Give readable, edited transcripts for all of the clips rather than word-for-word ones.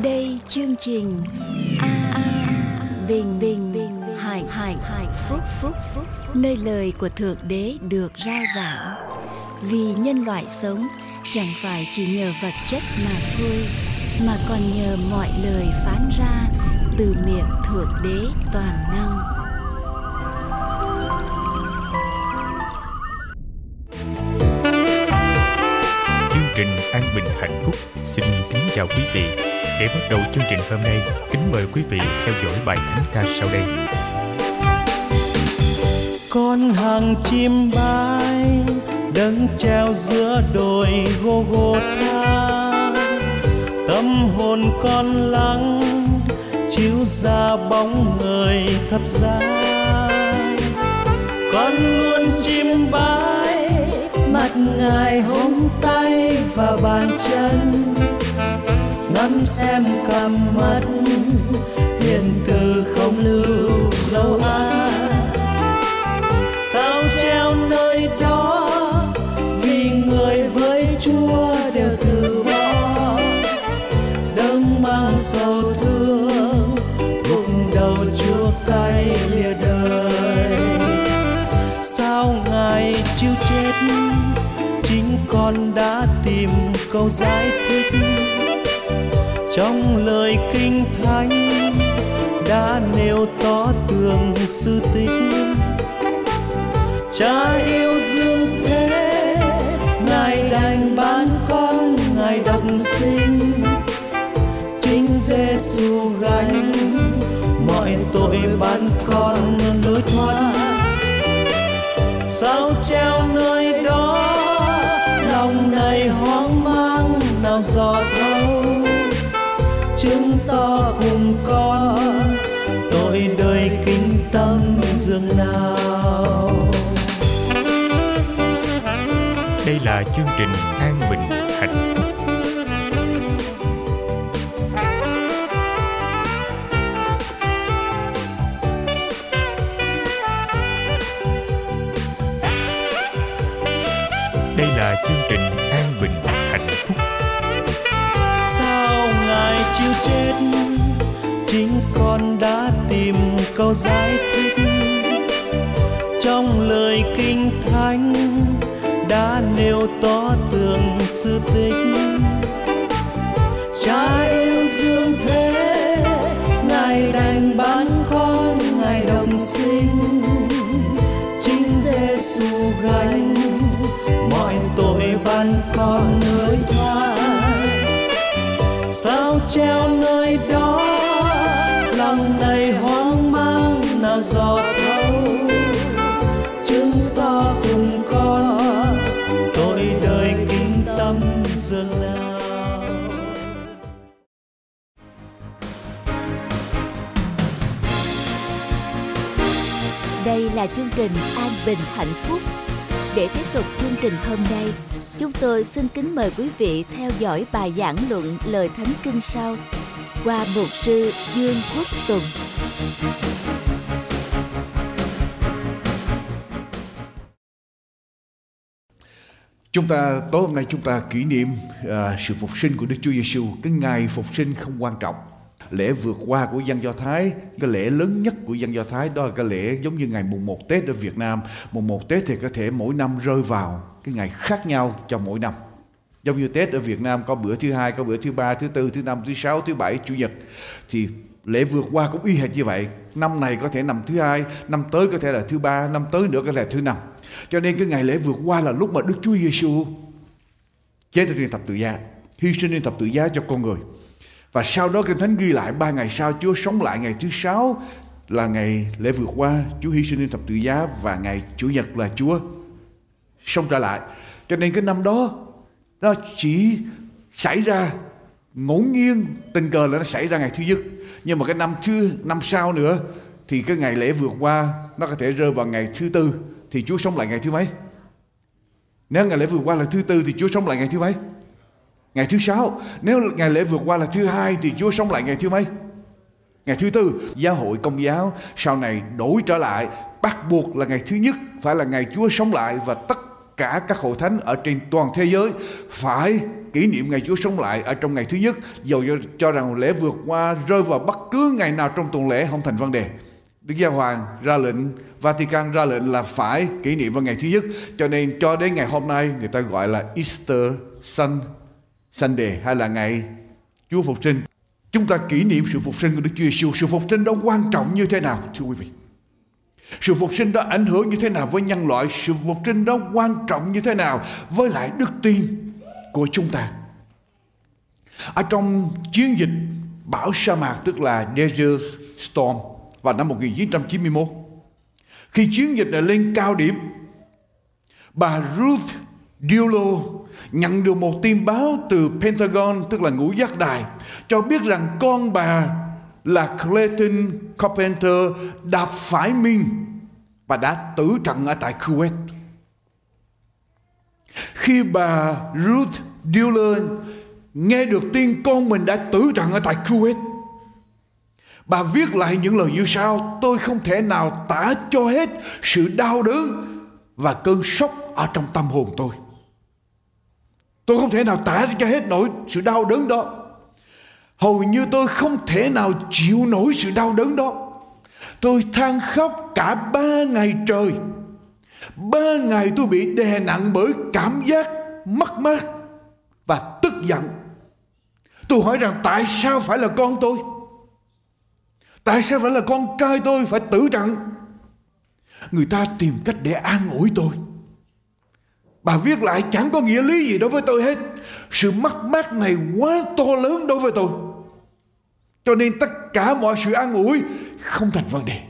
đây chương trình Bình Bình Hạnh Phúc, nơi lời của Thượng Đế được rao giảng. Vì nhân loại sống chẳng phải chỉ nhờ vật chất mà thôi, mà còn nhờ mọi lời phán ra từ miệng Thượng Đế toàn năng. Chương trình An Bình Hạnh Phúc xin kính chào quý vị. Để bắt đầu chương trình hôm nay, kính mời quý vị theo dõi bài thánh ca sau đây. Con hàng chim bay đứng treo giữa đồi Gô-gô-tha, tâm hồn con lắng chiếu ra bóng người thập giá. Con luôn chim bay mặt Ngài hôm tay và bàn chân, ngắm xem cặp mắt hiền từ không lưu dấu ai. Sao treo nơi đó vì người với Chúa đều từ bỏ, đấng mang sầu thương gục đầu Chúa cay lìa đời. Sao Ngài chịu chết, chính con đã tìm câu giải thích trong lời Kinh Thánh đã nêu tỏ tường sự tích. Cha yêu dương thế, Ngài đành ban con Ngài độc sinh, chính Giêsu gánh mọi tội ban con lối thoát. Sao treo nơi đó lòng này hoang mang nào dò thấu, chứng tỏ cùng con tội đời kinh tâm dường nào. Đây là chương trình An Bình Hạnh Phúc. Đây là chương trình An Bình Hạnh Phúc. Sao Ngài chịu chết, chính con đã tìm câu giải thích trong lời Kinh Thánh đã nêu tỏ tường sự tích. Cha yêu dương thế, Ngài đành ban con Ngài đồng sinh, chính Giêsu gánh mọi tội ban con lối thoát. Sao treo nơi đó lòng này hoang mang nào dò thấu, chứng tỏ cùng con tội đời kinh tâm dường nào. Đây là chương trình An Bình Hạnh Phúc. Để tiếp tục chương trình hôm nay, chúng tôi xin kính mời quý vị theo dõi bài giảng luận lời Thánh Kinh sau qua mục sư Dương Quốc Tùng. Tối hôm nay chúng ta kỷ niệm sự phục sinh của Đức Chúa Giêsu. Cái ngày phục sinh không quan trọng. Lễ vượt qua của dân Do Thái, cái lễ lớn nhất của dân Do Thái đó là cái lễ giống như ngày mùng 1 Tết ở Việt Nam. Mùng 1 Tết thì có thể mỗi năm rơi vào cái ngày khác nhau cho mỗi năm. Giống như Tết ở Việt Nam có bữa thứ hai, có bữa thứ ba, thứ tư, thứ năm, thứ sáu, thứ bảy, chủ nhật. Thì lễ vượt qua cũng y hệt như vậy. Năm này có thể nằm thứ hai, năm tới có thể là thứ ba, năm tới nữa có thể là thứ năm. Cho nên cái ngày lễ vượt qua là lúc mà Đức Chúa Giêsu chết trên thập tự giá, hy sinh trên thập tự giá cho con người. Và sau đó Kinh Thánh ghi lại 3 ngày sau Chúa sống lại, ngày thứ 6 là ngày lễ vượt qua, Chúa hy sinh trên thập tự giá, và ngày Chủ nhật là Chúa sống trở lại. Cho nên cái năm đó nó chỉ xảy ra ngẫu nhiên, tình cờ là nó xảy ra ngày thứ nhất. Nhưng mà cái năm sau nữa thì cái ngày lễ vượt qua nó có thể rơi vào ngày thứ tư, thì Chúa sống lại ngày thứ mấy? Nếu ngày lễ vượt qua là thứ tư thì Chúa sống lại ngày thứ mấy? Ngày thứ 6. Nếu ngày lễ vượt qua là thứ hai thì Chúa sống lại ngày thứ mấy? Ngày thứ tư. Giáo hội Công giáo sau này đổi trở lại, bắt buộc là ngày thứ nhất phải là ngày Chúa sống lại, và tất cả các hội thánh ở trên toàn thế giới phải kỷ niệm ngày Chúa sống lại ở trong ngày thứ nhất, dầu cho rằng lễ vượt qua rơi vào bất cứ ngày nào trong tuần lễ không thành vấn đề. Đức Giáo Hoàng ra lệnh, Vatican ra lệnh là phải kỷ niệm vào ngày thứ nhất, cho nên cho đến ngày hôm nay người ta gọi là Easter Sunday hay là ngày Chúa Phục sinh. Chúng ta kỷ niệm sự phục sinh của Đức Chúa Giêsu. Sự phục sinh đó quan trọng như thế nào thưa quý vị? Sự phục sinh đó ảnh hưởng như thế nào với nhân loại? Sự phục sinh đó quan trọng như thế nào với lại đức tin của chúng ta? Ở trong chiến dịch bão sa mạc, tức là Desert Storm, vào năm 1991, khi chiến dịch này lên cao điểm, bà Ruth Dewlow nhận được một tin báo từ Pentagon, tức là ngũ giác đài, cho biết rằng con bà là Clayton Carpenter đã phải minh và đã tử trận ở tại Kuwait. Khi bà Ruth Dewlow nghe được tin con mình đã tử trận ở tại Kuwait, bà viết lại những lời như sau: tôi không thể nào tả cho hết sự đau đớn và cơn sốc ở trong tâm hồn tôi. Tôi không thể nào tả cho hết nổi sự đau đớn đó. Hầu như tôi không thể nào chịu nổi sự đau đớn đó. Tôi than khóc cả 3 ngày trời. 3 ngày tôi bị đè nặng bởi cảm giác mất mát và tức giận. Tôi hỏi rằng tại sao phải là con tôi? Tại sao phải là con trai tôi phải tử trận? Người ta tìm cách để an ủi tôi. Bà viết lại chẳng có nghĩa lý gì đối với tôi hết. Sự mất mát này quá to lớn đối với tôi, cho nên tất cả mọi sự an ủi không thành vấn đề.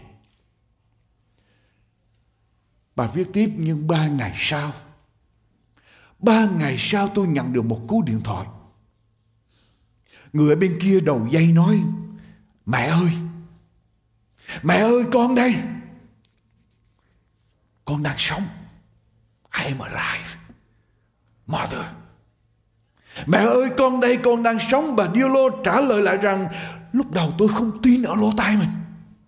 Bà viết tiếp: nhưng 3 ngày sau tôi nhận được một cú điện thoại. Người ở bên kia đầu dây nói: Mẹ ơi con đây, con đang sống. I am alive, mother. Mẹ ơi con đây, con đang sống. Bà Dewlow trả lời lại rằng: lúc đầu tôi không tin ở lỗ tai mình.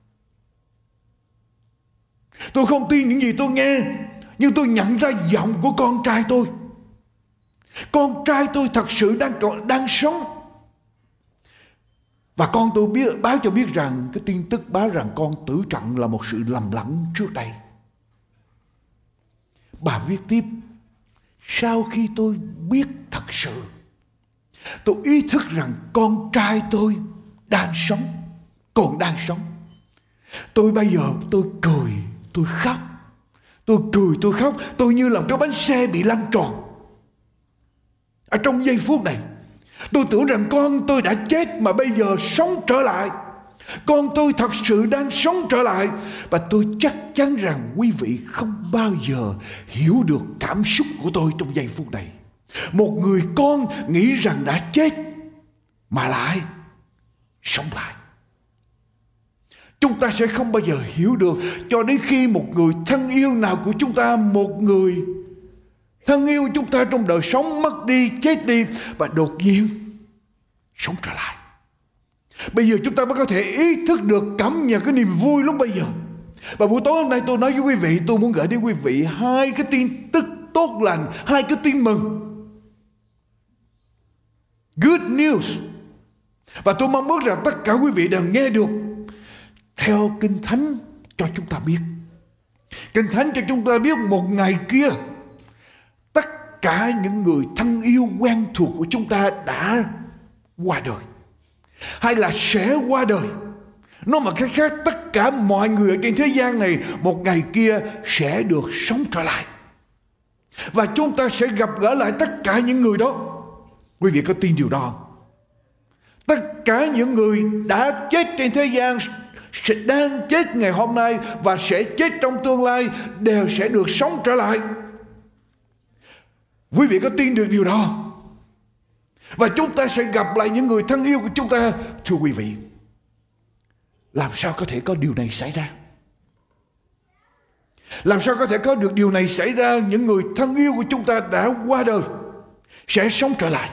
Tôi không tin những gì tôi nghe, nhưng tôi nhận ra giọng của con trai tôi. Con trai tôi thật sự đang sống. Và con tôi báo cho biết rằng, cái tin tức báo rằng con tử trận là một sự lầm lẫn trước đây. Bà viết tiếp: sau khi tôi biết thật sự, tôi ý thức rằng con trai tôi đang sống, còn đang sống. Tôi bây giờ tôi cười, tôi khóc. Tôi cười, tôi khóc. Tôi như là cái bánh xe bị lăn tròn. Ở trong giây phút này, tôi tưởng rằng con tôi đã chết mà bây giờ sống trở lại. Con tôi thật sự đang sống trở lại. Và tôi chắc chắn rằng quý vị không bao giờ hiểu được cảm xúc của tôi trong giây phút này. Một người con nghĩ rằng đã chết mà lại sống lại. Chúng ta sẽ không bao giờ hiểu được cho đến khi một người thân yêu nào của chúng ta, một người thân yêu chúng ta trong đời sống mất đi, chết đi và đột nhiên sống trở lại. Bây giờ chúng ta mới có thể ý thức được, cảm nhận cái niềm vui lúc bây giờ. Và buổi tối hôm nay tôi nói với quý vị, tôi muốn gửi đến quý vị 2 cái tin tức tốt lành, 2 cái tin mừng. Good news. Và tôi mong ước rằng tất cả quý vị đều nghe được theo Kinh Thánh cho chúng ta biết. Kinh Thánh cho chúng ta biết một ngày kia, tất cả những người thân yêu quen thuộc của chúng ta đã qua đời, hay là sẽ qua đời. Nói một cách khác, tất cả mọi người ở trên thế gian này một ngày kia sẽ được sống trở lại. Và chúng ta sẽ gặp gỡ lại tất cả những người đó. Quý vị có tin điều đó không? Tất cả những người đã chết trên thế gian, đang chết ngày hôm nay và sẽ chết trong tương lai, đều sẽ được sống trở lại. Quý vị có tin được điều đó không? Và chúng ta sẽ gặp lại những người thân yêu của chúng ta. Thưa quý vị, làm sao có thể có điều này xảy ra? Làm sao có thể có được điều này xảy ra? Những người thân yêu của chúng ta đã qua đời sẽ sống trở lại.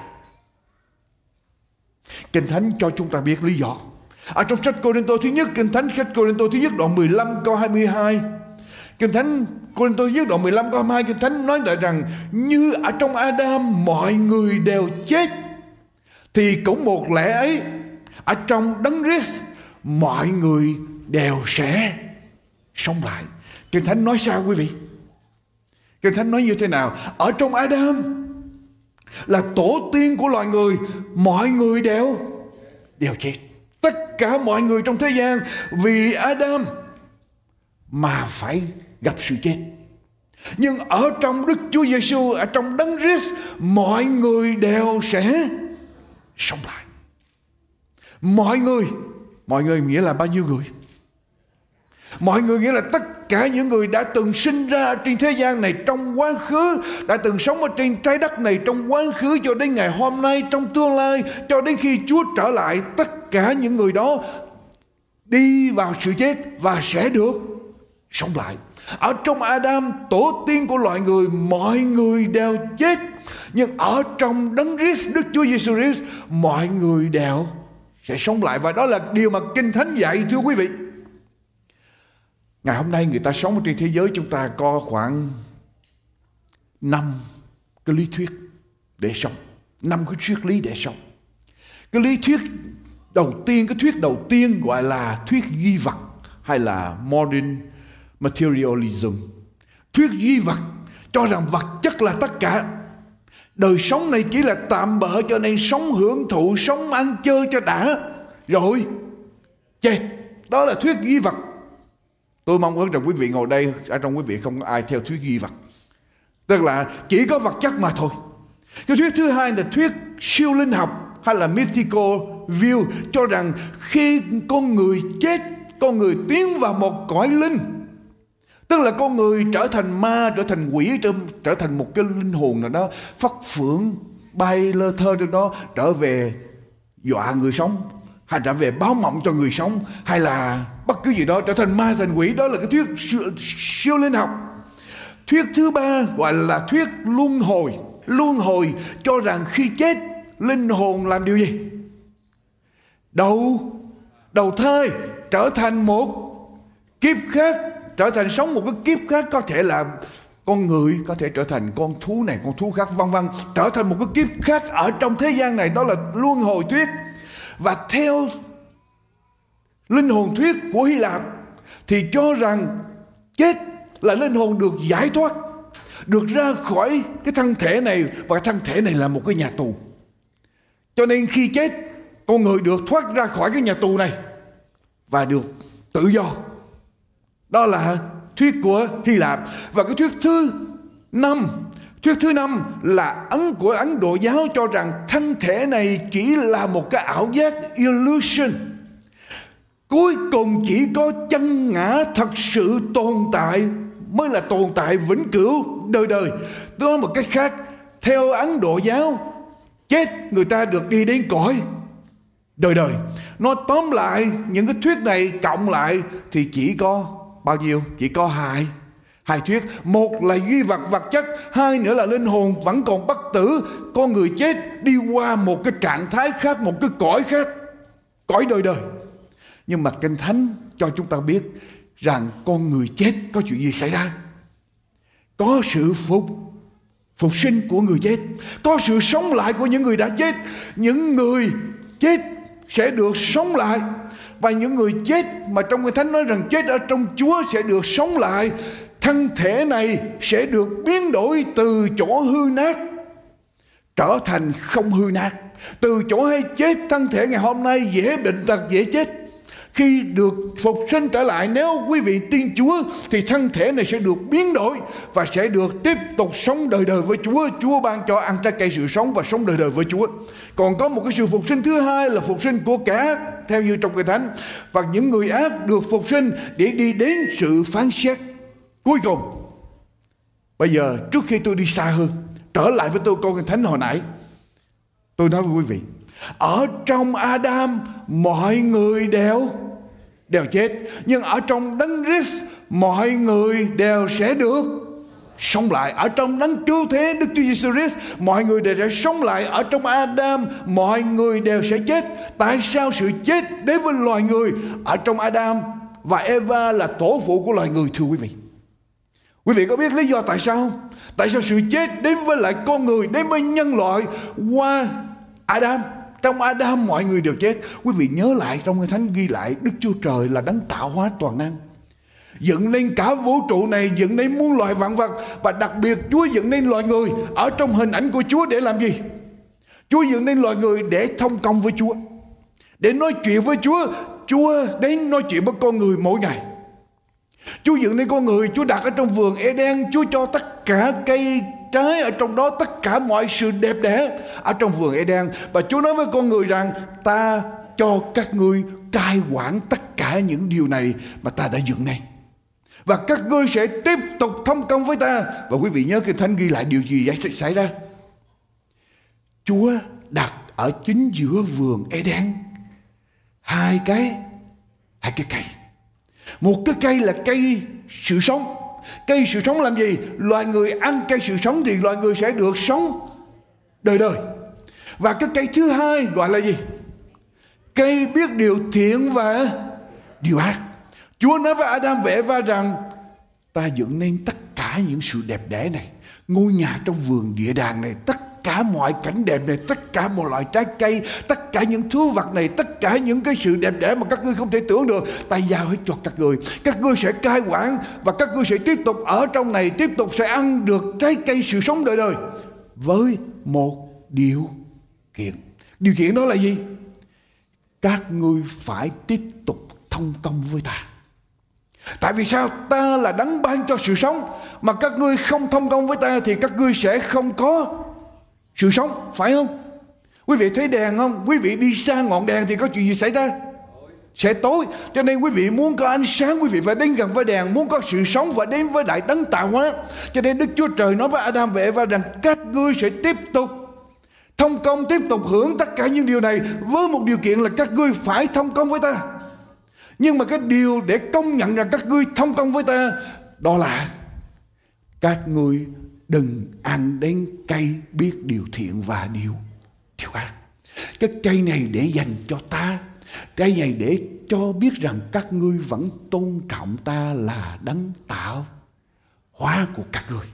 Kinh Thánh cho chúng ta biết lý do. Ở trong sách Cô-rinh-tô thứ nhất, Kinh Thánh sách Cô-rinh-tô thứ nhất đoạn 15 câu 22, Kinh Thánh Cô-rinh-tô viết đoạn 15 câu 22, Kinh Thánh nói lại rằng như ở trong Adam mọi người đều chết, thì cũng một lẽ ấy ở trong Đấng Christ mọi người đều sẽ sống lại. Kinh Thánh nói sao quý vị? Kinh Thánh nói như thế nào? Ở trong Adam là tổ tiên của loài người, mọi người đều chết. Tất cả mọi người trong thế gian vì Adam mà phải gặp sự chết. Nhưng ở trong Đức Chúa Giêsu, ở trong Đấng Christ, mọi người đều sẽ sống lại. Mọi người nghĩa là bao nhiêu người? Mọi người nghĩa là tất cả những người đã từng sinh ra trên thế gian này trong quá khứ, đã từng sống ở trên trái đất này trong quá khứ cho đến ngày hôm nay, trong tương lai, cho đến khi Chúa trở lại. Tất cả những người đó đi vào sự chết và sẽ được sống lại. Ở trong Adam, tổ tiên của loài người, mọi người đều chết. Nhưng ở trong Đấng Christ, Đức Chúa Giêsu Christ, mọi người đều sẽ sống lại. Và đó là điều mà Kinh Thánh dạy, thưa quý vị. Ngày hôm nay người ta sống trên thế giới, chúng ta có khoảng 5 cái lý thuyết để sống, 5 cái triết lý để sống. Cái lý thuyết đầu tiên, cái thuyết đầu tiên gọi là thuyết duy vật hay là modern materialism. Thuyết duy vật cho rằng vật chất là tất cả. Đời sống này chỉ là tạm bợ, cho nên sống hưởng thụ, sống ăn chơi cho đã, rồi chết. Đó là thuyết duy vật. Tôi mong ước rằng quý vị ngồi đây, ở trong quý vị không có ai theo thuyết duy vật, tức là chỉ có vật chất mà thôi. Cái thuyết thứ hai là thuyết siêu linh học hay là mythical view, cho rằng khi con người chết, con người tiến vào một cõi linh, tức là con người trở thành ma, trở thành quỷ, trở thành một cái linh hồn nào đó phất phưởng bay lơ thơ trên đó, trở về dọa người sống, hay trở về báo mộng cho người sống, hay là bất cứ gì đó, trở thành ma thành quỷ. Đó là cái thuyết siêu linh học. Thuyết thứ ba gọi là thuyết luân hồi. Luân hồi cho rằng khi chết, linh hồn làm điều gì? Đầu thai, trở thành một kiếp khác, trở thành sống một cái kiếp khác. Có thể là con người, có thể trở thành con thú này, con thú khác, vân vân, trở thành một cái kiếp khác ở trong thế gian này. Đó là luân hồi thuyết. Và theo linh hồn thuyết của Hy Lạp thì cho rằng chết là linh hồn được giải thoát, được ra khỏi cái thân thể này, và thân thể này là một cái nhà tù. Cho nên khi chết, con người được thoát ra khỏi cái nhà tù này và được tự do. Đó là thuyết của Hy Lạp. Và cái thuyết thứ năm là của Ấn Độ giáo, cho rằng thân thể này chỉ là một cái ảo giác, illusion. Cuối cùng chỉ có chân ngã thật sự tồn tại mới là tồn tại vĩnh cửu đời đời. Đó một cách khác, theo Ấn Độ giáo, chết người ta được đi đến cõi đời đời. Nó tóm lại, những cái thuyết này cộng lại thì chỉ có bao nhiêu? Chỉ có hai thuyết. Một là duy vật, vật chất. Hai nữa là linh hồn vẫn còn bất tử. Con người chết đi qua một cái trạng thái khác, một cái cõi khác, cõi đời đời. Nhưng mà Kinh Thánh cho chúng ta biết rằng con người chết có chuyện gì xảy ra? Có sự phục sinh của người chết, có sự sống lại của những người đã chết. Những người chết sẽ được sống lại. Và những người chết mà trong Kinh Thánh nói rằng chết ở trong Chúa sẽ được sống lại. Thân thể này sẽ được biến đổi từ chỗ hư nát trở thành không hư nát. Từ chỗ hay chết, thân thể ngày hôm nay dễ bệnh tật, dễ chết, khi được phục sinh trở lại, nếu quý vị tin Chúa, thì thân thể này sẽ được biến đổi và sẽ được tiếp tục sống đời đời với Chúa. Chúa ban cho ăn trái cây sự sống và sống đời đời với Chúa. Còn có một cái sự phục sinh thứ hai là phục sinh của kẻ, theo như trong Kinh Thánh. Và những người ác được phục sinh để đi đến sự phán xét cuối cùng. Bây giờ trước khi tôi đi xa hơn, trở lại với tôi câu Kinh Thánh hồi nãy, tôi nói với quý vị, ở trong Adam mọi người đều chết, nhưng ở trong Đấng Christ mọi người đều sẽ được sống lại. Ở trong Đấng Cứu Thế Đức Chúa Giêsu Christ mọi người đều sẽ sống lại. Ở trong Adam mọi người đều sẽ chết. Tại sao sự chết đến với loài người? Ở trong Adam và Eva là tổ phụ của loài người, thưa quý vị. Quý vị có biết lý do tại sao không? Tại sao sự chết đến với lại con người, đến với nhân loại qua Adam? Trong Adam mọi người đều chết. Quý vị nhớ lại trong Kinh Thánh ghi lại Đức Chúa Trời là đấng tạo hóa toàn năng, dựng nên cả vũ trụ này, dựng nên muôn loài vạn vật, và đặc biệt Chúa dựng nên loài người ở trong hình ảnh của Chúa để làm gì? Chúa dựng nên loài người để thông công với Chúa, để nói chuyện với Chúa. Chúa đến nói chuyện với con người mỗi ngày. Chúa dựng nên con người, Chúa đặt ở trong vườn Eden, Chúa cho tất cả cây trái ở trong đó, tất cả mọi sự đẹp đẽ ở trong vườn Eden. Và Chúa nói với con người rằng ta cho các ngươi cai quản tất cả những điều này mà ta đã dựng nên, và các ngươi sẽ tiếp tục thông công với ta. Và quý vị nhớ Kinh Thánh ghi lại điều gì xảy ra? Chúa đặt ở chính giữa vườn Eden hai cái cây. Một cái cây là cây sự sống. Cây sự sống làm gì? Loài người ăn cây sự sống thì loài người sẽ được sống đời đời. Và cái cây thứ hai gọi là gì? Cây biết điều thiện và điều ác. Chúa nói với Adam và Eva rằng ta dựng nên tất cả những sự đẹp đẽ này, ngôi nhà trong vườn địa đàng này, tất cả mọi cảnh đẹp này, tất cả mọi loại trái cây, tất cả những thứ vật này, tất cả những cái sự đẹp đẽ mà các ngươi không thể tưởng được, ta giao hết cho các ngươi. Các ngươi sẽ cai quản và các ngươi sẽ tiếp tục ở trong này, tiếp tục sẽ ăn được trái cây sự sống đời đời, với một điều kiện. Điều kiện đó là gì? Các ngươi phải tiếp tục thông công với ta. Tại vì sao? Ta là đấng ban cho sự sống, mà các ngươi không thông công với ta thì các ngươi sẽ không có sự sống, phải không? Quý vị thấy đèn không? Quý vị đi xa ngọn đèn thì có chuyện gì xảy ra? Sẽ tối. Cho nên quý vị muốn có ánh sáng, quý vị phải đến gần với đèn. Muốn có sự sống phải đến với đại đấng tạo hóa. Cho nên Đức Chúa Trời nói với Adam và Eva rằng các ngươi sẽ tiếp tục thông công, tiếp tục hưởng tất cả những điều này, với một điều kiện là các ngươi phải thông công với ta. Nhưng mà cái điều để công nhận rằng các ngươi thông công với ta, đó là các ngươi đừng ăn đến cây biết điều thiện và điều ác. Cái cây này để dành cho ta, cây này để cho biết rằng các ngươi vẫn tôn trọng ta là đấng tạo hóa của các ngươi.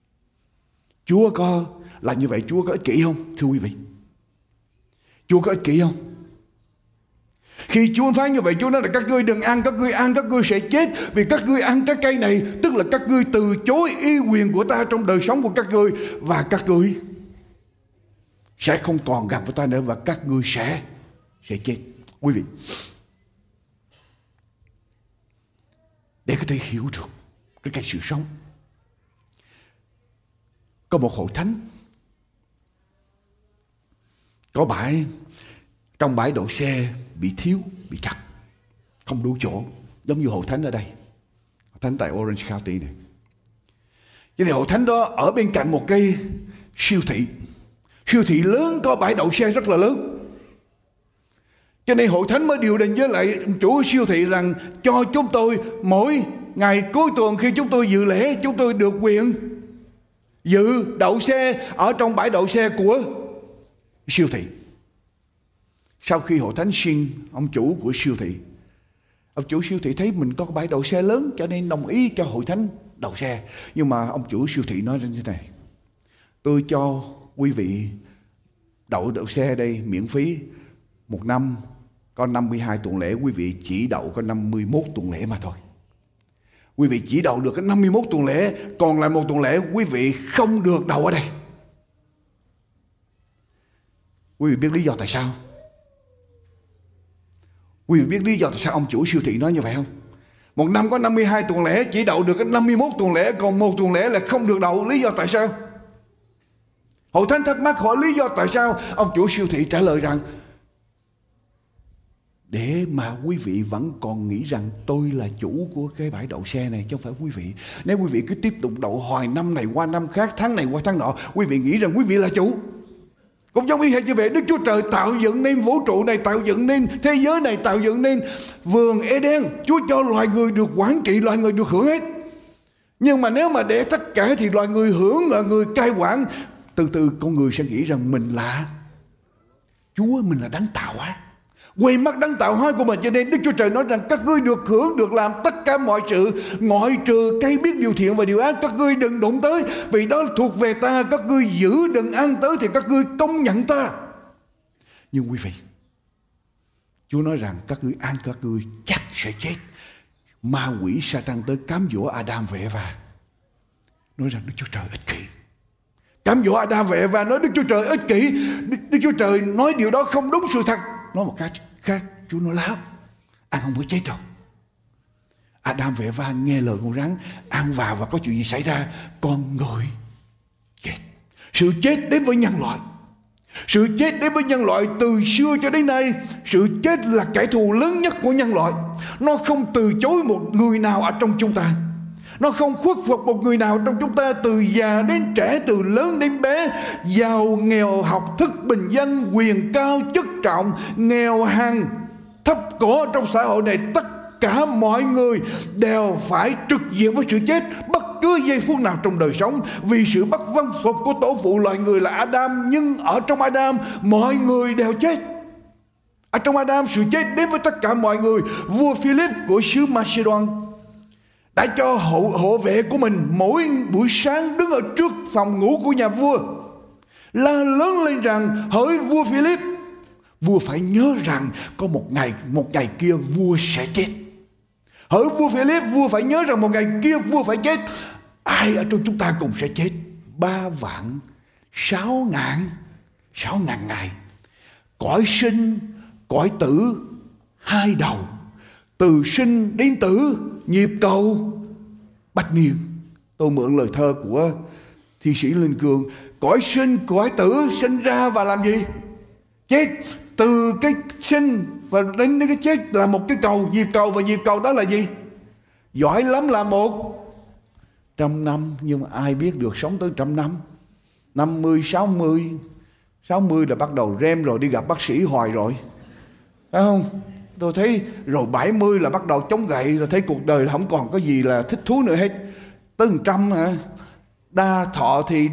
Chúa có là như vậy, Chúa có ích kỷ không? Thưa quý vị, Chúa có ích kỷ không? Khi Chúa phán như vậy, Chúa nói là các ngươi đừng ăn, các ngươi ăn các ngươi sẽ chết, vì các ngươi ăn trái cây này, tức là các ngươi từ chối ý quyền của ta trong đời sống của các ngươi, và các ngươi sẽ không còn gần với ta nữa, và các ngươi sẽ chết. Quý vị, để có thể hiểu được cái sự sống, có một hội thánh có trong bãi đậu xe bị cắt, không đủ chỗ, giống như hội thánh ở đây, hội thánh tại Orange County này. Cho nên hội thánh đó ở bên cạnh một cái siêu thị lớn, có bãi đậu xe rất là lớn. Cho nên hội thánh mới điều định với lại chủ siêu thị rằng cho chúng tôi mỗi ngày cuối tuần khi chúng tôi dự lễ, chúng tôi được quyền dự đậu xe ở trong bãi đậu xe của siêu thị. Sau khi hội thánh xin, ông chủ của siêu thị, ông chủ siêu thị thấy mình có bãi đậu xe lớn cho nên đồng ý cho hội thánh đậu xe. Nhưng mà ông chủ siêu thị nói như thế này: tôi cho quý vị đậu xe đây miễn phí, một năm có 52 tuần lễ, quý vị chỉ đậu có 51 tuần lễ mà thôi. Quý vị chỉ đậu được cái 51 tuần lễ, còn lại một tuần lễ quý vị không được đậu ở đây. Quý vị biết lý do tại sao? Quý vị biết lý do tại sao ông chủ siêu thị nói như vậy không? Một năm có 52 tuần lễ, chỉ đậu được cái 51 tuần lễ, còn một tuần lễ là không được đậu. Lý do tại sao? Hội thánh thắc mắc hỏi lý do tại sao. Ông chủ siêu thị trả lời rằng để mà quý vị vẫn còn nghĩ rằng tôi là chủ của cái bãi đậu xe này, chứ không phải quý vị. Nếu quý vị cứ tiếp tục đậu hoài, năm này qua năm khác, tháng này qua tháng nọ, quý vị nghĩ rằng quý vị là chủ. Cũng giống y hệt như vậy, Đức Chúa Trời tạo dựng nên vũ trụ này, tạo dựng nên thế giới này, tạo dựng nên vườn Eden. Chúa cho loài người được quản trị, loài người được hưởng hết. Nhưng mà nếu mà để tất cả thì loài người hưởng, loài người cai quản, từ từ con người sẽ nghĩ rằng mình là Chúa, mình là đấng tạo hóa. quên mất đấng tạo hóa của mình. Cho nên Đức Chúa Trời nói rằng các ngươi được hưởng, được làm tất cả mọi sự, ngoại trừ cây biết điều thiện và điều ác các ngươi đừng đụng tới, vì đó thuộc về ta. Các ngươi giữ đừng ăn tới thì các ngươi công nhận ta. Nhưng quý vị, Chúa nói rằng các ngươi ăn các ngươi chắc sẽ chết. Ma quỷ Sa-tan tới cám dỗ Adam và Eva, nói rằng Đức Chúa Trời ích kỷ. Cám dỗ Adam và Eva nói Đức Chúa Trời ích kỷ, Đức Chúa Trời nói điều đó không đúng sự thật. Nói một cách khác, Chúa nói láo, ăn không có chết đâu. Adam và Eva nghe lời con rắn, ăn vào và có chuyện gì xảy ra? Con người chết. Sự chết đến với nhân loại. Sự chết đến với nhân loại từ xưa cho đến nay. Sự chết là kẻ thù lớn nhất của nhân loại. Nó không từ chối một người nào ở trong chúng ta. Nó không khuất phục một người nào trong chúng ta, từ già đến trẻ, từ lớn đến bé, giàu nghèo, học thức bình dân, quyền cao chức trọng, nghèo hèn thấp cổ trong xã hội này. Tất cả mọi người đều phải trực diện với sự chết bất cứ giây phút nào trong đời sống, vì sự bất vâng phục của tổ phụ loài người là Adam. Nhưng ở trong Adam mọi người đều chết. Ở trong Adam sự chết đến với tất cả mọi người. Vua Philip của xứ Macedon đã cho hộ vệ của mình mỗi buổi sáng đứng ở trước phòng ngủ của nhà vua, la lớn lên rằng: hỡi vua Philip, vua phải nhớ rằng có một ngày kia vua sẽ chết. Hỡi vua Philip, vua phải nhớ rằng một ngày kia vua phải chết. Ai ở trong chúng ta cùng sẽ chết? 3.600.000 ngày. Cõi sinh, cõi tử, hai đầu. Từ sinh đến tử, nhịp cầu bách niên. Tôi mượn lời thơ của thi sĩ Linh Cường. Cõi sinh, cõi tử, sinh ra và làm gì? Chết. Từ cái sinh và đến cái chết là một cái cầu, nhịp cầu. Và nhịp cầu đó là gì? Giỏi lắm là 100 năm. Nhưng mà ai biết được sống tới 100 năm? 50, 60 là bắt đầu rem rồi, đi gặp bác sĩ hoài rồi, phải không? Tôi thấy rồi 70 là bắt đầu chống gậy, rồi thấy cuộc đời không còn có gì là thích thú nữa hết. Tới 100 hả? Đa thọ thì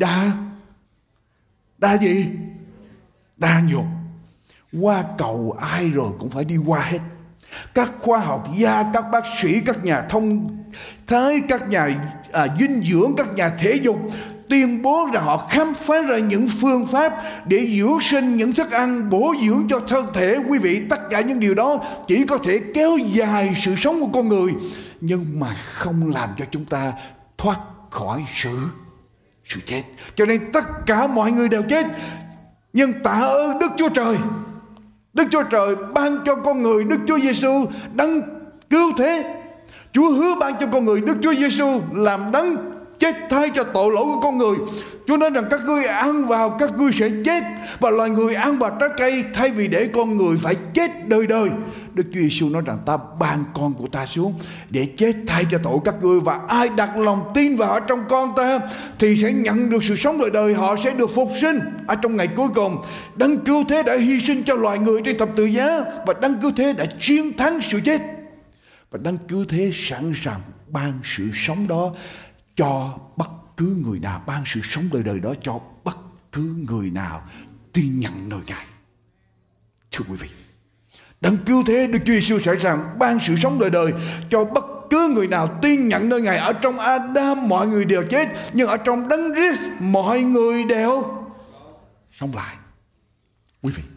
đa gì? Đa nhục. Qua cầu ai rồi cũng phải đi qua hết. Các khoa học gia, các bác sĩ, các nhà thông thái, các nhà dinh dưỡng, các nhà thể dục tuyên bố rằng họ khám phá ra những phương pháp để dưỡng sinh, những thức ăn bổ dưỡng cho thân thể. Quý vị, tất cả những điều đó chỉ có thể kéo dài sự sống của con người, nhưng mà không làm cho chúng ta thoát khỏi sự chết. Cho nên tất cả mọi người đều chết. Nhưng tạ ơn Đức Chúa Trời, Đức Chúa Trời ban cho con người Đức Chúa Giêsu đấng cứu thế. Chúa hứa ban cho con người Đức Chúa Giêsu làm đấng chết thay cho tội lỗi của con người. Chúa nói rằng các ngươi ăn vào các ngươi sẽ chết, và loài người ăn vào trái cây thay vì để con người phải chết đời đời. Đức Chúa Giêsu nói rằng ta ban con của ta xuống để chết thay cho tội các ngươi, và ai đặt lòng tin vào ở trong con ta thì sẽ nhận được sự sống đời đời. Họ sẽ được phục sinh ở trong ngày cuối cùng. Đấng cứu thế đã hy sinh cho loài người trên thập tự giá, và đấng cứu thế đã chiến thắng sự chết, và đấng cứu thế sẵn sàng ban sự sống đó cho bất cứ người nào, ban sự sống đời đời đó cho bất cứ người nào tin nhận nơi Ngài. Thưa quý vị, đấng cứu thế Đức Chúa Giêsu sẵn sàng ban sự sống đời đời cho bất cứ người nào tin nhận nơi Ngài. Ở trong Adam mọi người đều chết, nhưng ở trong đấng Christ mọi người đều sống lại. Quý vị,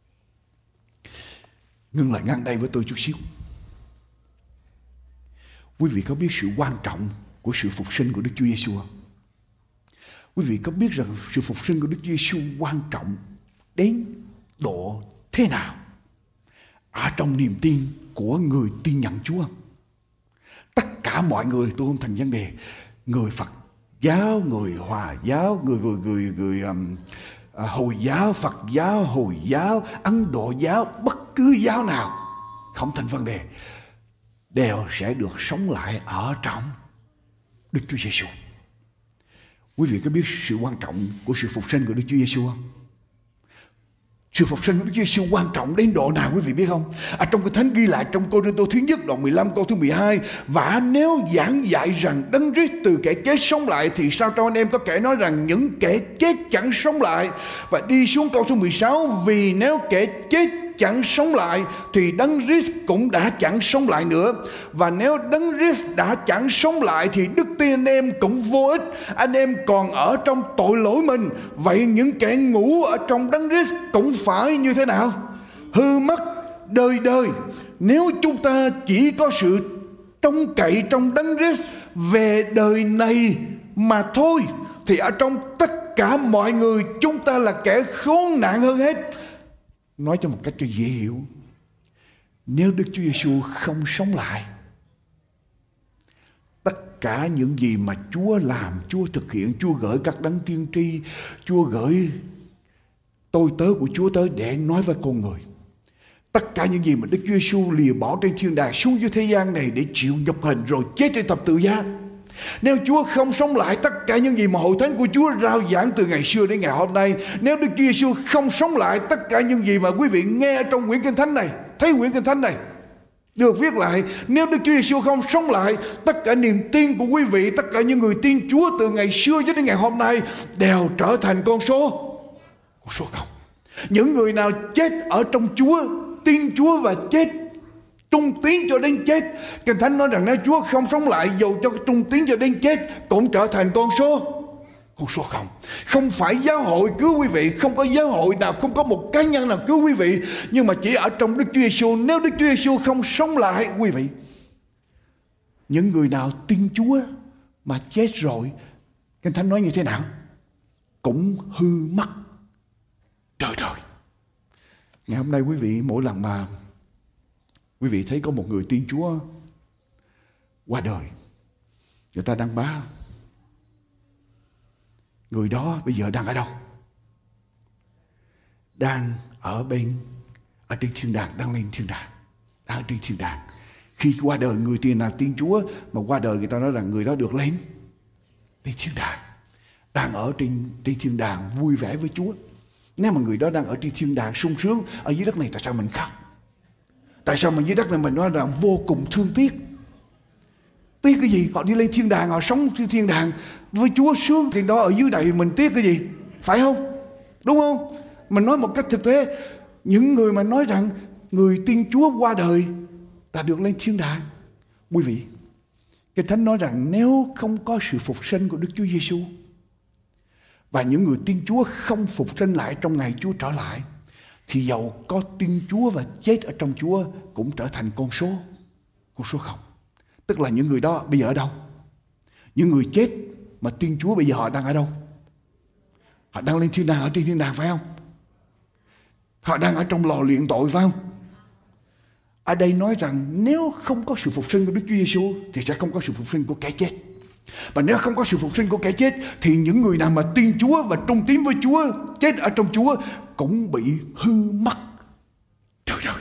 ngưng lại ngang đây với tôi chút xíu. Quý vị có biết sự quan trọng của sự phục sinh của Đức Chúa Giêsu không? Quý vị có biết rằng sự phục sinh của Đức Chúa Giêsu quan trọng đến độ thế nào ở trong niềm tin của người tin nhận Chúa không? Tất cả mọi người, tôi không thành vấn đề, người Phật giáo, người Hòa giáo, người Hồi giáo, Phật giáo, Hồi giáo, Ấn Độ giáo, bất cứ giáo nào, không thành vấn đề, đều sẽ được sống lại ở trong Đức Chúa Giêsu. Quý vị có biết sự quan trọng của sự phục sinh của Đức Chúa Giêsu không? Sự phục sinh của Đức Chúa Giêsu quan trọng đến độ nào quý vị biết không? Ở trong Kinh Thánh ghi lại trong Cô-rinh-tô thứ nhất đoạn 15 câu thứ 12: và nếu giảng dạy rằng Đấng Christ từ kẻ chết sống lại, thì sao trong anh em có kẻ nói rằng những kẻ chết chẳng sống lại? Và đi xuống câu số 16: vì nếu kẻ chết chẳng sống lại thì Đấng Christ cũng đã chẳng sống lại nữa. Và nếu Đấng Christ đã chẳng sống lại thì đức tin anh em cũng vô ích. Anh em còn ở trong tội lỗi mình. Vậy những kẻ ngủ ở trong Đấng Christ cũng phải như thế nào? Hư mất đời đời. Nếu chúng ta chỉ có sự trông cậy trong Đấng Christ về đời này mà thôi, thì ở trong tất cả mọi người chúng ta là kẻ khốn nạn hơn hết. Nói cho một cách cho dễ hiểu, nếu Đức Chúa Giêsu không sống lại, tất cả những gì mà Chúa làm, Chúa thực hiện, Chúa gửi các đấng tiên tri, Chúa gửi tôi tớ của Chúa tới để nói với con người, tất cả những gì mà Đức Chúa Giêsu lìa bỏ trên thiên đàng xuống dưới thế gian này để chịu nhục hình rồi chết trên thập tự giá, nếu Chúa không sống lại tất cả những gì mà hội thánh của Chúa rao giảng từ ngày xưa đến ngày hôm nay, nếu Đức Chúa Giêsu không sống lại tất cả những gì mà quý vị nghe ở trong quyển Kinh Thánh này, thấy quyển Kinh Thánh này được viết lại, nếu Đức Chúa Giêsu không sống lại, tất cả niềm tin của quý vị, tất cả những người tin Chúa từ ngày xưa cho đến ngày hôm nay đều trở thành con số không. Những người nào chết ở trong Chúa, tin Chúa và chết trung tín cho đến chết, Kinh Thánh nói rằng nếu Chúa không sống lại, dù cho trung tín cho đến chết cũng trở thành con số không. Không phải giáo hội cứu quý vị, không có giáo hội nào, không có một cá nhân nào cứu quý vị, nhưng mà chỉ ở trong Đức Chúa Giêsu. Nếu Đức Chúa Giêsu không sống lại, quý vị, những người nào tin Chúa mà chết rồi, Kinh Thánh nói như thế nào? Cũng hư mất đời đời. Ngày hôm nay quý vị, mỗi lần mà quý vị thấy có một người tin Chúa qua đời, người ta đăng báo người đó bây giờ đang ở đâu? Đang ở trên thiên đàng, đang lên thiên đàng, đang ở trên thiên đàng. Khi qua đời người tiền nào tin Chúa mà qua đời, người ta nói rằng người đó được lên thiên đàng, đang ở trên thiên đàng vui vẻ với Chúa. Nếu mà người đó đang ở trên thiên đàng sung sướng, ở dưới đất này tại sao mình khóc? Tại sao mà dưới đất này mình nói rằng vô cùng thương tiếc? Tiếc cái gì? Họ đi lên thiên đàng, họ sống trên thiên đàng với Chúa sướng, thì đó ở dưới này mình tiếc cái gì? Phải không? Đúng không? Mình nói một cách thực tế, những người mà nói rằng người tin Chúa qua đời đã được lên thiên đàng, quý vị, Kinh Thánh nói rằng nếu không có sự phục sinh của Đức Chúa Giêsu và những người tin Chúa không phục sinh lại trong ngày Chúa trở lại, thì dầu có tin Chúa và chết ở trong Chúa cũng trở thành con số không. Tức là những người đó bây giờ ở đâu? Những người chết mà tin Chúa bây giờ họ đang ở đâu? Họ đang lên thiên đàng, ở trên thiên đàng phải không? Họ đang ở trong lò luyện tội phải không? Ở đây nói rằng nếu không có sự phục sinh của Đức Chúa Giêsu thì sẽ không có sự phục sinh của kẻ chết. Và nếu không có sự phục sinh của kẻ chết thì những người nào mà tin Chúa và trung tín với Chúa, chết ở trong Chúa cũng bị hư mất trời đời.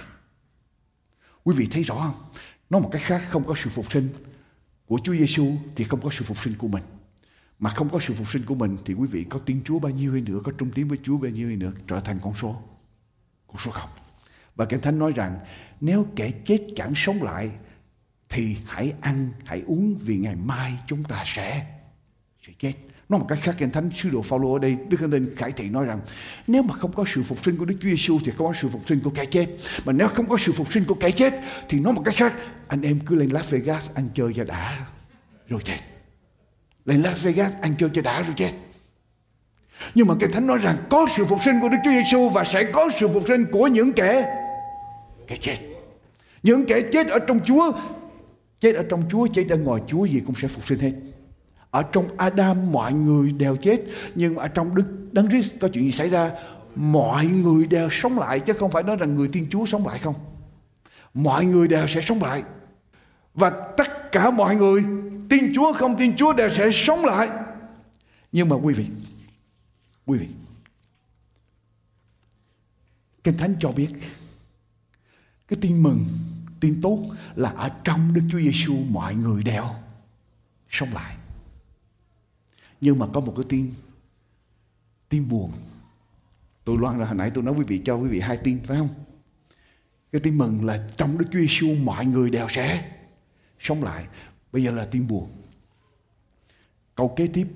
Quý vị thấy rõ không? Nói một cách khác, không có sự phục sinh của Chúa Giêsu thì không có sự phục sinh của mình. Mà không có sự phục sinh của mình thì quý vị có tin Chúa bao nhiêu hay nữa, có trung tín với Chúa bao nhiêu hay nữa, trở thành con số không. Và Kinh Thánh nói rằng nếu kẻ chết chẳng sống lại thì hãy ăn, hãy uống, vì ngày mai chúng ta sẽ chết. Nói một cách khác, Kinh Thánh sứ đồ Phaolô ở đây, Đức Thánh Linh khải thị nói rằng nếu mà không có sự phục sinh của Đức Chúa Giêsu thì không có sự phục sinh của kẻ chết. Mà nếu không có sự phục sinh của kẻ chết thì nói một cách khác, anh em cứ lên Las Vegas ăn chơi cho đã rồi chết. Lên Las Vegas ăn chơi cho đã rồi chết. Nhưng mà Kinh Thánh nói rằng có sự phục sinh của Đức Chúa Giêsu và sẽ có sự phục sinh của những kẻ chết. Những kẻ chết ở trong Chúa, chết ở trong Chúa, chết ở ngoài Chúa gì cũng sẽ phục sinh hết. Ở trong Adam mọi người đều chết, nhưng ở trong Đấng Christ có chuyện gì xảy ra? Mọi người đều sống lại, chứ không phải nói rằng người tin Chúa sống lại không. Mọi người đều sẽ sống lại. Và tất cả mọi người tin Chúa không tin Chúa đều sẽ sống lại. Nhưng mà quý vị, Kinh Thánh cho biết cái tin mừng, tin tốt là ở trong Đức Chúa Giêsu mọi người đều sống lại. Nhưng mà có một cái tin buồn. Tôi loan ra hồi nãy tôi nói cho quý vị hai tin phải không? Cái tin mừng là trong Đức Chúa Giêsu mọi người đều sẽ sống lại. Bây giờ là tin buồn. Câu kế tiếp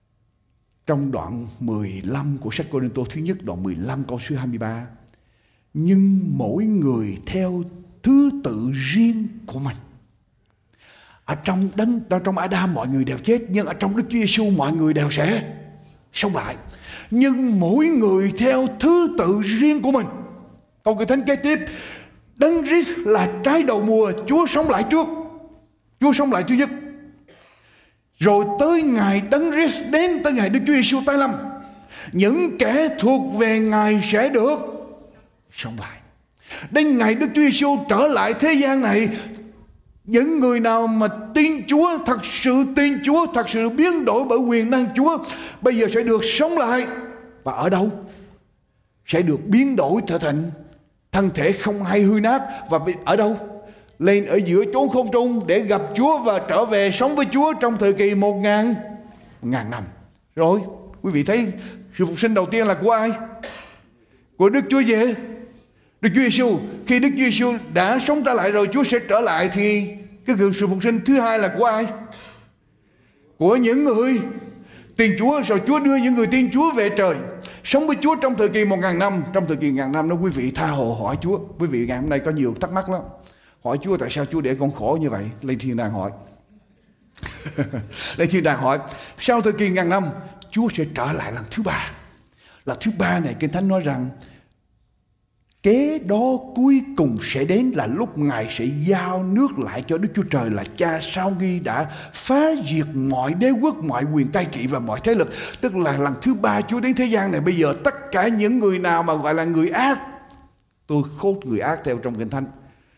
trong đoạn 15 của sách Cô-rinh-tô thứ nhất, đoạn 15 câu số 23. nhưng mỗi người theo thứ tự riêng của mình. Ở trong Adam mọi người đều chết, nhưng ở trong Đức Chúa Giêsu mọi người đều sẽ sống lại. Nhưng mỗi người theo thứ tự riêng của mình. Câu Kinh Thánh kế tiếp, Đấng Christ là trái đầu mùa, Chúa sống lại trước. Chúa sống lại thứ nhất. Rồi tới ngày Đấng Christ đến, tới ngày Đức Chúa Giêsu tái lâm, những kẻ thuộc về Ngài sẽ được sống lại. Đến ngày Đức Chúa Giêsu trở lại thế gian này, những người nào mà tin Chúa, thật sự tin Chúa, thật sự biến đổi bởi quyền năng Chúa, bây giờ sẽ được sống lại. Và ở đâu? Sẽ được biến đổi trở thành thân thể không hay hư nát. Và ở đâu? Lên ở giữa chốn không trung để gặp Chúa và trở về sống với Chúa trong thời kỳ 1.000 năm. Rồi, quý vị thấy sự phục sinh đầu tiên là của ai? Của Đức Chúa Giêsu. Đức Chúa Giêsu. Khi Đức Chúa Giêsu đã sống trở lại rồi, Chúa sẽ trở lại, thì cái sự phục sinh thứ hai là của ai? Của những người tin Chúa. Rồi Chúa đưa những người tin Chúa về trời, sống với Chúa trong thời kỳ 1.000 năm. Trong thời kỳ 1.000 năm đó, quý vị tha hồ hỏi Chúa. Quý vị ngày hôm nay có nhiều thắc mắc lắm. Hỏi Chúa tại sao Chúa để con khổ như vậy? Lên thiên đàng hỏi. Lên thiên đàng hỏi. Sau thời kỳ 1.000 năm, Chúa sẽ trở lại lần thứ ba. Lần thứ ba này Kinh Thánh nói rằng kế đó cuối cùng sẽ đến là lúc Ngài sẽ giao nước lại cho Đức Chúa Trời là Cha, sau khi đã phá diệt mọi đế quốc, mọi quyền cai trị và mọi thế lực. Tức là lần thứ ba Chúa đến thế gian này. Bây giờ tất cả những người nào mà gọi là người ác, tôi khốt người ác theo trong Kinh Thánh,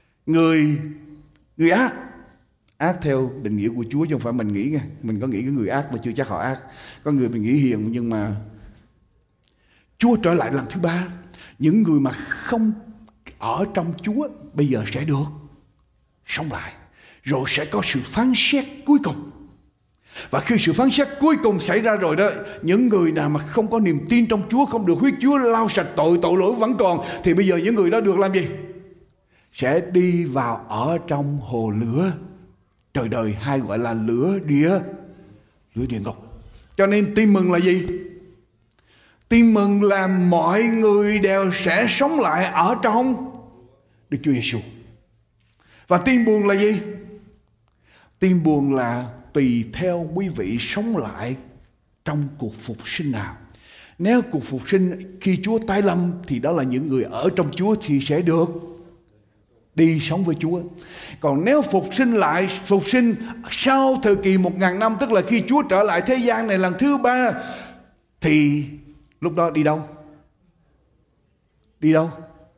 người ác theo định nghĩa của Chúa, chứ không phải mình nghĩ nha. Mình có nghĩ cái người ác mà chưa chắc họ ác. Có người mình nghĩ hiền, nhưng mà Chúa trở lại lần thứ ba. Những người mà không ở trong Chúa bây giờ sẽ được sống lại. Rồi sẽ có sự phán xét cuối cùng. Và khi sự phán xét cuối cùng xảy ra rồi đó, những người nào mà không có niềm tin trong Chúa, không được huyết Chúa lau sạch tội lỗi vẫn còn, thì bây giờ những người đó được làm gì? Sẽ đi vào ở trong hồ lửa trời đời, hay gọi là lửa địa ngục. Cho nên tin mừng là gì? Tin mừng là mọi người đều sẽ sống lại ở trong Đức Chúa Giêsu. Và tin buồn là gì? Tin buồn là tùy theo quý vị sống lại trong cuộc phục sinh nào. Nếu cuộc phục sinh khi Chúa tái lâm thì đó là những người ở trong Chúa thì sẽ được đi sống với Chúa. Còn nếu phục sinh sau thời kỳ 1.000 năm, tức là khi Chúa trở lại thế gian này lần thứ ba, thì lúc đó đi đâu? Đi đâu?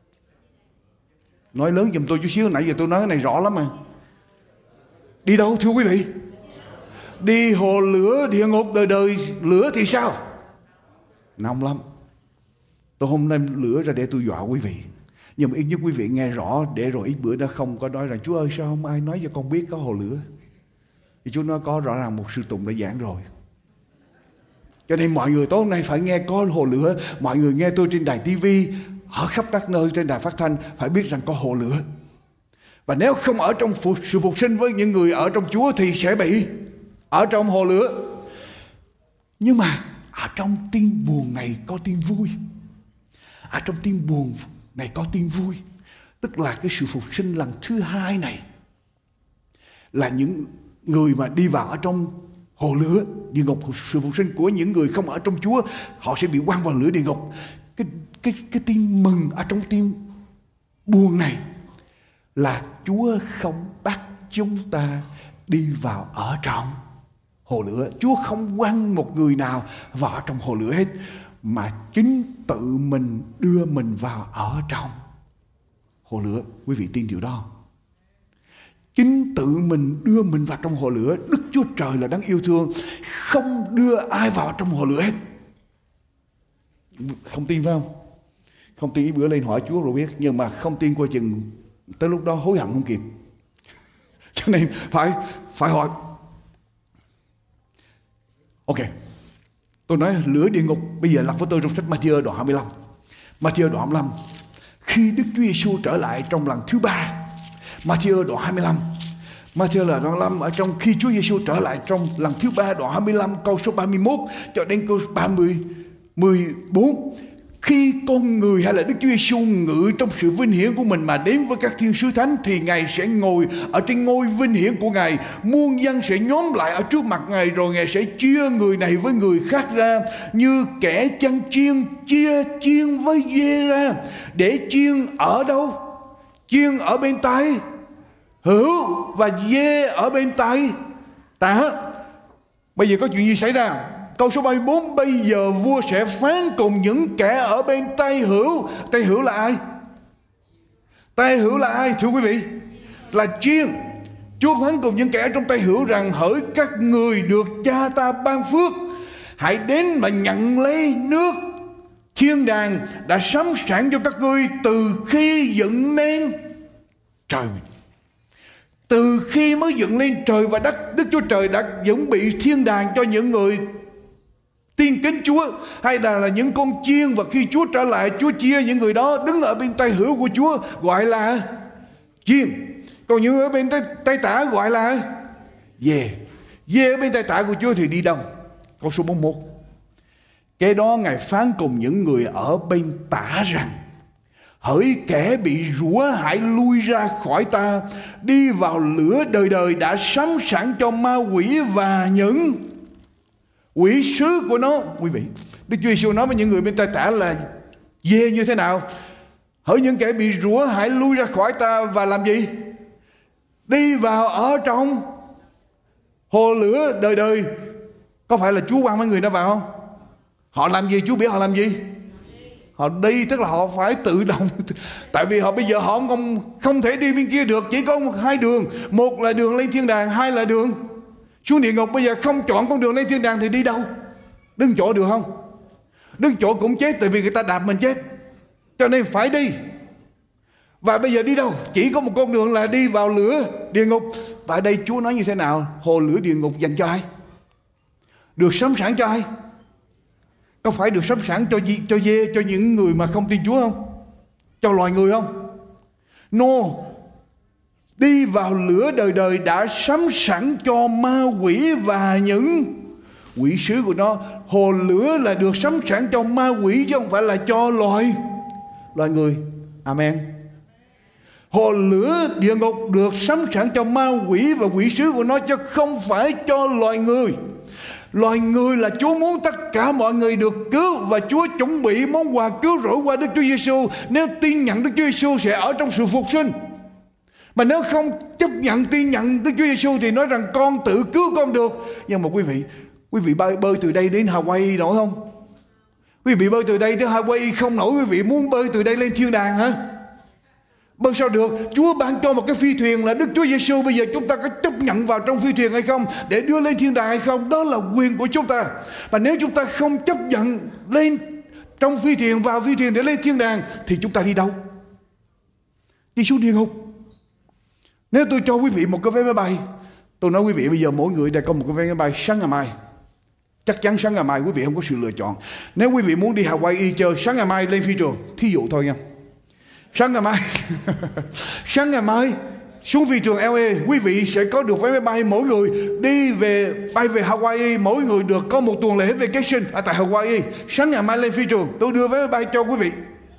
Nói lớn giùm tôi chút xíu, nãy giờ tôi nói cái này rõ lắm mà. Đi đâu thưa quý vị? Đi hồ lửa địa ngục đời đời. Lửa thì sao? Nóng lắm. Tôi không đem lửa ra để tôi dọa quý vị, nhưng mà ít nhất quý vị nghe rõ, để rồi ít bữa đó không có nói rằng Chúa ơi sao không ai nói cho con biết có hồ lửa. Thì Chúa nói có, rõ ràng một sư tùng đã giảng rồi. Cho nên mọi người tối hôm nay phải nghe có hồ lửa. Mọi người nghe tôi trên đài TV, ở khắp các nơi trên đài phát thanh, phải biết rằng có hồ lửa. Và nếu không ở trong sự phục sinh với những người ở trong Chúa thì sẽ bị ở trong hồ lửa. Nhưng mà ở trong tin buồn này có tin vui. Ở trong tin buồn này có tin vui. Tức là cái sự phục sinh lần thứ hai này là những người mà đi vào ở trong hồ lửa địa ngục. Sự phục sinh của những người không ở trong Chúa, họ sẽ bị quăng vào lửa địa ngục. Cái tin mừng ở trong tin buồn này là Chúa không bắt chúng ta đi vào ở trong hồ lửa. Chúa không quăng một người nào vào trong hồ lửa hết, mà chính tự mình đưa mình vào ở trong hồ lửa. Quý vị tin điều đó? Chính tự mình đưa mình vào trong hồ lửa. Đức Chúa Trời là đấng yêu thương, không đưa ai vào trong hồ lửa hết. Không tin phải không? Không tin bữa lên hỏi Chúa rồi biết, nhưng mà không tin coi chừng tới lúc đó hối hận không kịp. Cho nên phải hỏi. Ok, tôi nói lửa địa ngục bây giờ lặp với tôi trong sách Ma-thi-ơ đoạn 25. Ma-thi-ơ đoạn 25, khi Đức Chúa Giêsu trở lại trong lần thứ ba. Ma-thi-ơ đoạn 25. Ma-thi-ơ là đoạn 25 ở trong khi Chúa Giêsu trở lại trong lần thứ ba, đoạn 25 câu số 31 cho đến câu 14. Khi con người hay là Đức Chúa Giêsu ngự trong sự vinh hiển của mình mà đến với các thiên sứ thánh, thì Ngài sẽ ngồi ở trên ngôi vinh hiển của Ngài. Muôn dân sẽ nhóm lại ở trước mặt Ngài, rồi Ngài sẽ chia người này với người khác ra, như kẻ chăn chiên chia chiên với dê ra. Để chiên ở đâu? Chiên ở bên tay hữu và dê ở bên tay tả. Bây giờ có chuyện gì xảy ra? Câu số 34, bây giờ vua sẽ phán cùng những kẻ ở bên tay hữu. Tay hữu là ai? Tay hữu là ai thưa quý vị? Là chiên. Chúa phán cùng những kẻ trong tay hữu rằng: hỡi các người được cha ta ban phước, hãy đến mà nhận lấy nước thiên đàng đã sắm sẵn cho các ngươi từ khi dựng nên trời. Từ khi mới dựng lên trời và đất, Đức Chúa Trời đã chuẩn bị thiên đàng cho những người tiên kính Chúa, hay là những con chiên. Và khi Chúa trở lại, Chúa chia những người đó đứng ở bên tay hữu của Chúa gọi là chiên, còn những ở bên tay tả gọi là dê. Dê ở bên tay tả của Chúa thì đi đâu? Câu số 41, cái đó Ngài phán cùng những người ở bên tả rằng: hỡi kẻ bị rủa, hãy lui ra khỏi ta, đi vào lửa đời đời đã sắm sẵn cho ma quỷ và những quỷ sứ của nó. Quý vị, Đức Chúa Giêsu nói với những người bên tay tả là dê như thế nào? Hỡi những kẻ bị rủa, hãy lui ra khỏi ta và làm gì? Đi vào ở trong hồ lửa đời đời. Có phải là Chúa quăng mấy người đó vào không? Họ làm gì? Chúa biết họ làm gì? Họ đi, tức là họ phải tự động. Tại vì bây giờ họ không thể đi bên kia được. Chỉ có hai đường. Một là đường lên thiên đàng, hai là đường xuống địa ngục. Bây giờ không chọn con đường lên thiên đàng thì đi đâu? Đứng chỗ được không? Đứng chỗ cũng chết, tại vì người ta đạp mình chết, cho nên phải đi. Và bây giờ đi đâu? Chỉ có một con đường là đi vào lửa địa ngục. Và ở đây Chúa nói như thế nào? Hồ lửa địa ngục dành cho ai? Được sắm sẵn cho ai? Có phải được sắm sẵn cho dê, cho những người mà không tin Chúa không? Cho loài người không? No. Đi vào lửa đời đời đã sắm sẵn cho ma quỷ và những quỷ sứ của nó. Hồ lửa là được sắm sẵn cho ma quỷ chứ không phải là cho loài người. Amen. Hồ lửa địa ngục được sắm sẵn cho ma quỷ và quỷ sứ của nó, chứ không phải cho loài người. Loài người là Chúa muốn tất cả mọi người được cứu, và Chúa chuẩn bị món quà cứu rỗi qua Đức Chúa Giêsu. Nếu tin nhận Đức Chúa Giêsu sẽ ở trong sự phục sinh. Mà nếu không chấp nhận tin nhận Đức Chúa Giêsu thì nói rằng con tự cứu con được. Nhưng mà quý vị bơi từ đây đến Hawaii nổi không? Quý vị bơi từ đây đến Hawaii không nổi. Quý vị muốn bơi từ đây lên thiên đàng hả? Bơi sao được? Chúa ban cho một cái phi thuyền là Đức Chúa Giêsu. Bây giờ chúng ta có chấp nhận vào trong phi thuyền hay không, để đưa lên thiên đàng hay không? Đó là quyền của chúng ta. Và nếu chúng ta không chấp nhận lên trong phi thuyền, vào phi thuyền để lên thiên đàng, thì chúng ta đi đâu? Đi xuống địa ngục. Nếu tôi cho quý vị một cái vé máy bay, tôi nói quý vị bây giờ mỗi người đã có một cái vé máy bay sáng ngày mai. Chắc chắn sáng ngày mai quý vị không có sự lựa chọn. Nếu quý vị muốn đi Hawaii chơi, sáng ngày mai lên phi trường, thí dụ thôi nha. Sáng ngày mai xuống phi trường LA, quý vị sẽ có được vé máy bay mỗi người bay về Hawaii. Mỗi người được có một tuần lễ vacation ở tại Hawaii. Sáng ngày mai lên phi trường, tôi đưa vé máy bay cho quý vị.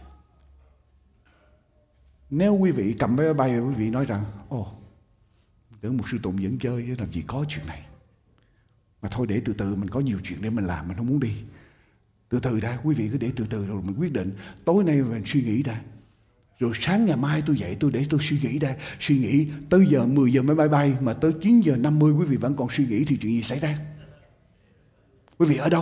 Nếu quý vị cầm vé máy bay, quý vị nói rằng: tưởng một sư tụng dẫn chơi, làm gì có chuyện này. Mà thôi để từ từ, mình có nhiều chuyện để mình làm, mình không muốn đi. Từ từ đã, quý vị cứ để từ từ rồi mình quyết định. Tối nay mình suy nghĩ đã, rồi sáng ngày mai tôi dậy tôi để tôi suy nghĩ ra. Suy nghĩ tới giờ 10 giờ máy bay mà tới 9 giờ 50 quý vị vẫn còn suy nghĩ thì chuyện gì xảy ra? Quý vị ở đâu?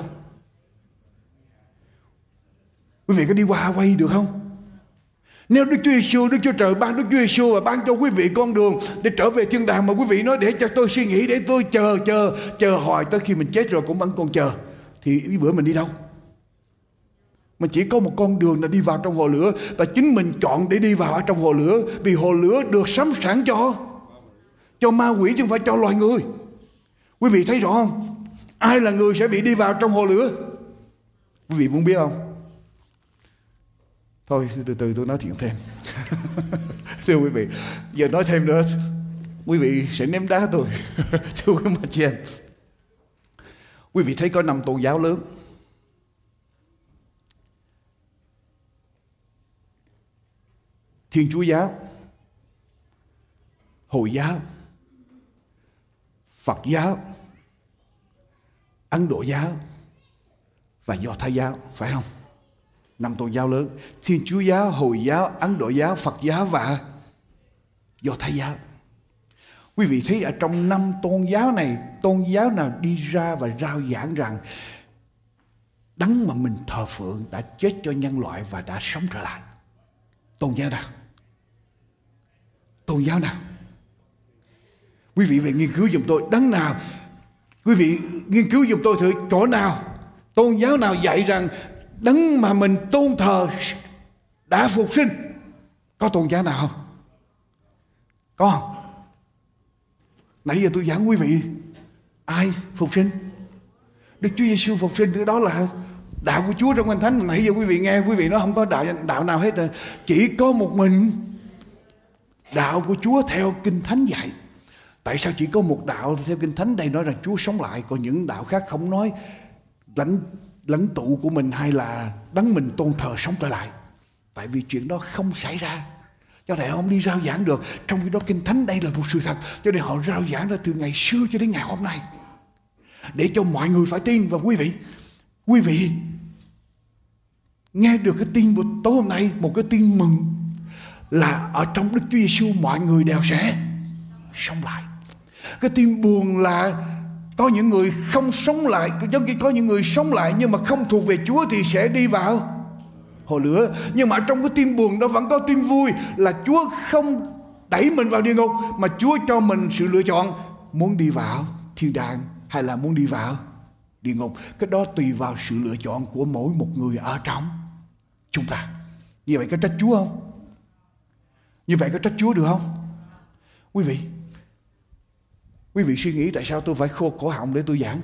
Quý vị có đi qua Hawaii được không? Nếu Đức Chúa Giêsu, Đức Chúa Trời ban Đức Chúa Giêsu và ban cho quý vị con đường để trở về thiên đàng, mà quý vị nói để cho tôi suy nghĩ, để tôi chờ hoài tới khi mình chết rồi cũng vẫn còn chờ, thì bữa mình đi đâu? Mình chỉ có một con đường là đi vào trong hồ lửa, và chính mình chọn để đi vào ở trong hồ lửa, vì hồ lửa được sắm sẵn cho ma quỷ chứ không phải cho loài người. Quý vị thấy rõ không? Ai là người sẽ bị đi vào trong hồ lửa? Quý vị muốn biết không? Thôi từ từ tôi nói chuyện thêm. Thưa quý vị, giờ nói thêm nữa quý vị sẽ ném đá tôi. Thưa quý chị em, quý vị thấy có 5 tôn giáo lớn. Thiên Chúa giáo, Hồi giáo, Phật giáo, Ấn Độ giáo và Do Thái giáo, phải không? 5 tôn giáo lớn: Thiên Chúa giáo, Hồi giáo, Ấn Độ giáo, Phật giáo và Do Thái giáo. Quý vị thấy ở trong 5 tôn giáo này, tôn giáo nào đi ra và rao giảng rằng Đấng mà mình thờ phượng đã chết cho nhân loại và đã sống trở lại? Tôn giáo nào? Tôn giáo nào? Quý vị về nghiên cứu giùm tôi đấng nào. Quý vị nghiên cứu giùm tôi thử chỗ nào, tôn giáo nào dạy rằng đấng mà mình tôn thờ đã phục sinh? Có tôn giáo nào không? Có không? Nãy giờ tôi giảng quý vị, ai phục sinh? Đức Chúa Giêsu phục sinh, đó là đạo của Chúa trong Kinh Thánh. Nãy giờ quý vị nghe, quý vị nói không có đạo nào hết. Chỉ có một mình đạo của Chúa theo Kinh Thánh dạy. Tại sao chỉ có một đạo theo Kinh Thánh đây nói rằng Chúa sống lại, còn những đạo khác không nói lãnh tụ của mình hay là đấng mình tôn thờ sống trở lại? Tại vì chuyện đó không xảy ra, cho nên họ không đi rao giảng được. Trong khi đó Kinh Thánh đây là một sự thật, cho nên họ rao giảng ra từ ngày xưa cho đến ngày hôm nay, để cho mọi người phải tin. Và quý vị nghe được cái tin của tối hôm nay, một cái tin mừng là ở trong Đức Chúa Giêsu mọi người đều sẽ sống lại. Cái tin buồn là có những người không sống lại, giống như có những người sống lại nhưng mà không thuộc về Chúa thì sẽ đi vào hồ lửa. Nhưng mà trong cái tin buồn đó vẫn có tin vui là Chúa không đẩy mình vào địa ngục, mà Chúa cho mình sự lựa chọn muốn đi vào thiên đàng hay là muốn đi vào địa ngục. Cái đó tùy vào sự lựa chọn của mỗi một người ở trong chúng ta. Như vậy có trách Chúa không? Như vậy có trách Chúa được không? Quý vị suy nghĩ tại sao tôi phải khô cổ họng để tôi giảng?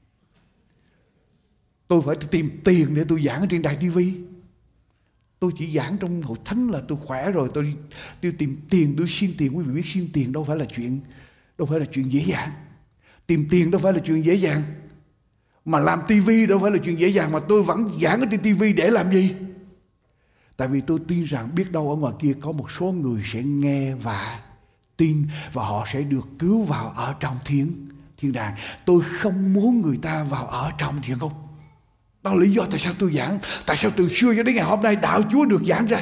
Tôi phải tìm tiền để tôi giảng ở trên đài TV. Tôi chỉ giảng trong hội thánh là tôi khỏe rồi, tôi tìm tiền, tôi xin tiền. Quý vị biết xin tiền đâu phải là chuyện dễ dàng. Tìm tiền đâu phải là chuyện dễ dàng. Mà làm TV đâu phải là chuyện dễ dàng, mà tôi vẫn giảng ở trên TV để làm gì? Tại vì tôi tin rằng biết đâu ở ngoài kia có một số người sẽ nghe và tin, và họ sẽ được cứu vào ở trong thiên đàng. Tôi không muốn người ta vào ở trong địa ngục. Đó là lý do tại sao tôi giảng. Tại sao từ xưa cho đến ngày hôm nay đạo Chúa được giảng ra.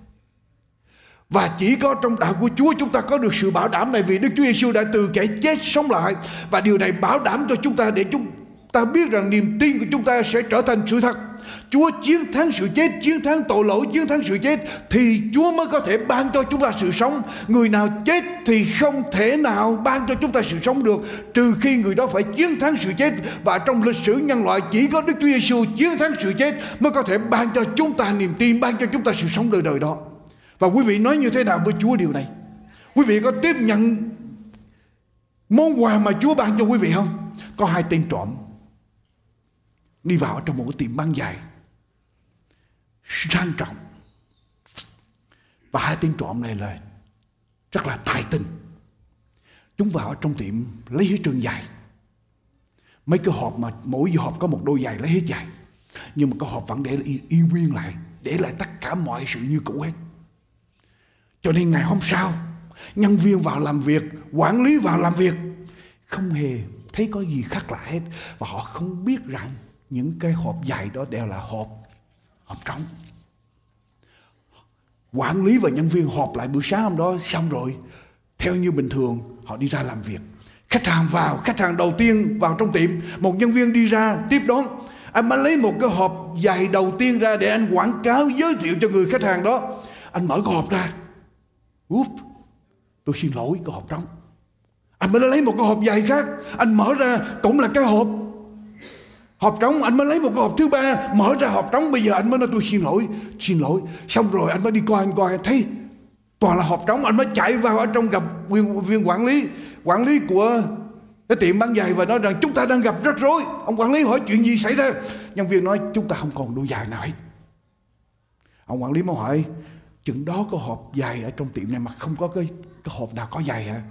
Và chỉ có trong đạo của Chúa chúng ta có được sự bảo đảm này, vì Đức Chúa Giêsu đã từ kẻ chết sống lại. Và điều này bảo đảm cho chúng ta để chúng ta biết rằng niềm tin của chúng ta sẽ trở thành sự thật. Chúa chiến thắng sự chết, chiến thắng tội lỗi, chiến thắng sự chết, thì Chúa mới có thể ban cho chúng ta sự sống. Người nào chết thì không thể nào ban cho chúng ta sự sống được, trừ khi người đó phải chiến thắng sự chết. Và trong lịch sử nhân loại chỉ có Đức Chúa Giêsu chiến thắng sự chết mới có thể ban cho chúng ta niềm tin, ban cho chúng ta sự sống đời đời đó. Và quý vị nói như thế nào với Chúa điều này? Quý vị có tiếp nhận món quà mà Chúa ban cho quý vị không? Có 2 tên trộm đi vào trong một cái tiệm băng giày sang trọng, và 2 tên trộm này là rất là tài tình. Chúng vào trong tiệm lấy hết trơn giày, mấy cái hộp mà mỗi hộp có một đôi giày lấy hết giày, nhưng mà cái hộp vẫn để y nguyên lại, để lại tất cả mọi sự như cũ hết. Cho nên ngày hôm sau, nhân viên vào làm việc, quản lý vào làm việc, không hề thấy có gì khác lạ hết, và họ không biết rằng những cái hộp giày đó đều là hộp trống. Quản lý và nhân viên họp lại buổi sáng hôm đó xong rồi, theo như bình thường họ đi ra làm việc. Khách hàng đầu tiên vào trong tiệm, một nhân viên đi ra tiếp đón. Anh mới lấy một cái hộp giày đầu tiên ra để anh quảng cáo giới thiệu cho người khách hàng đó. Anh mở cái hộp ra, tôi xin lỗi, cái hộp trống. Anh mới lấy một cái hộp giày khác, anh mở ra cũng là cái hộp trống. Anh mới lấy một cái hộp thứ 3, mở ra hộp trống. Bây giờ anh mới nói tôi xin lỗi. Xong rồi anh mới đi coi thấy toàn là hộp trống. Anh mới chạy vào ở trong gặp viên quản lý của cái tiệm bán giày và nói rằng chúng ta đang gặp rắc rối. Ông quản lý hỏi chuyện gì xảy ra. Nhân viên nói chúng ta không còn đôi giày nào hết. Ông quản lý mới hỏi chừng đó có hộp giày ở trong tiệm này mà không có cái hộp nào có giày hả?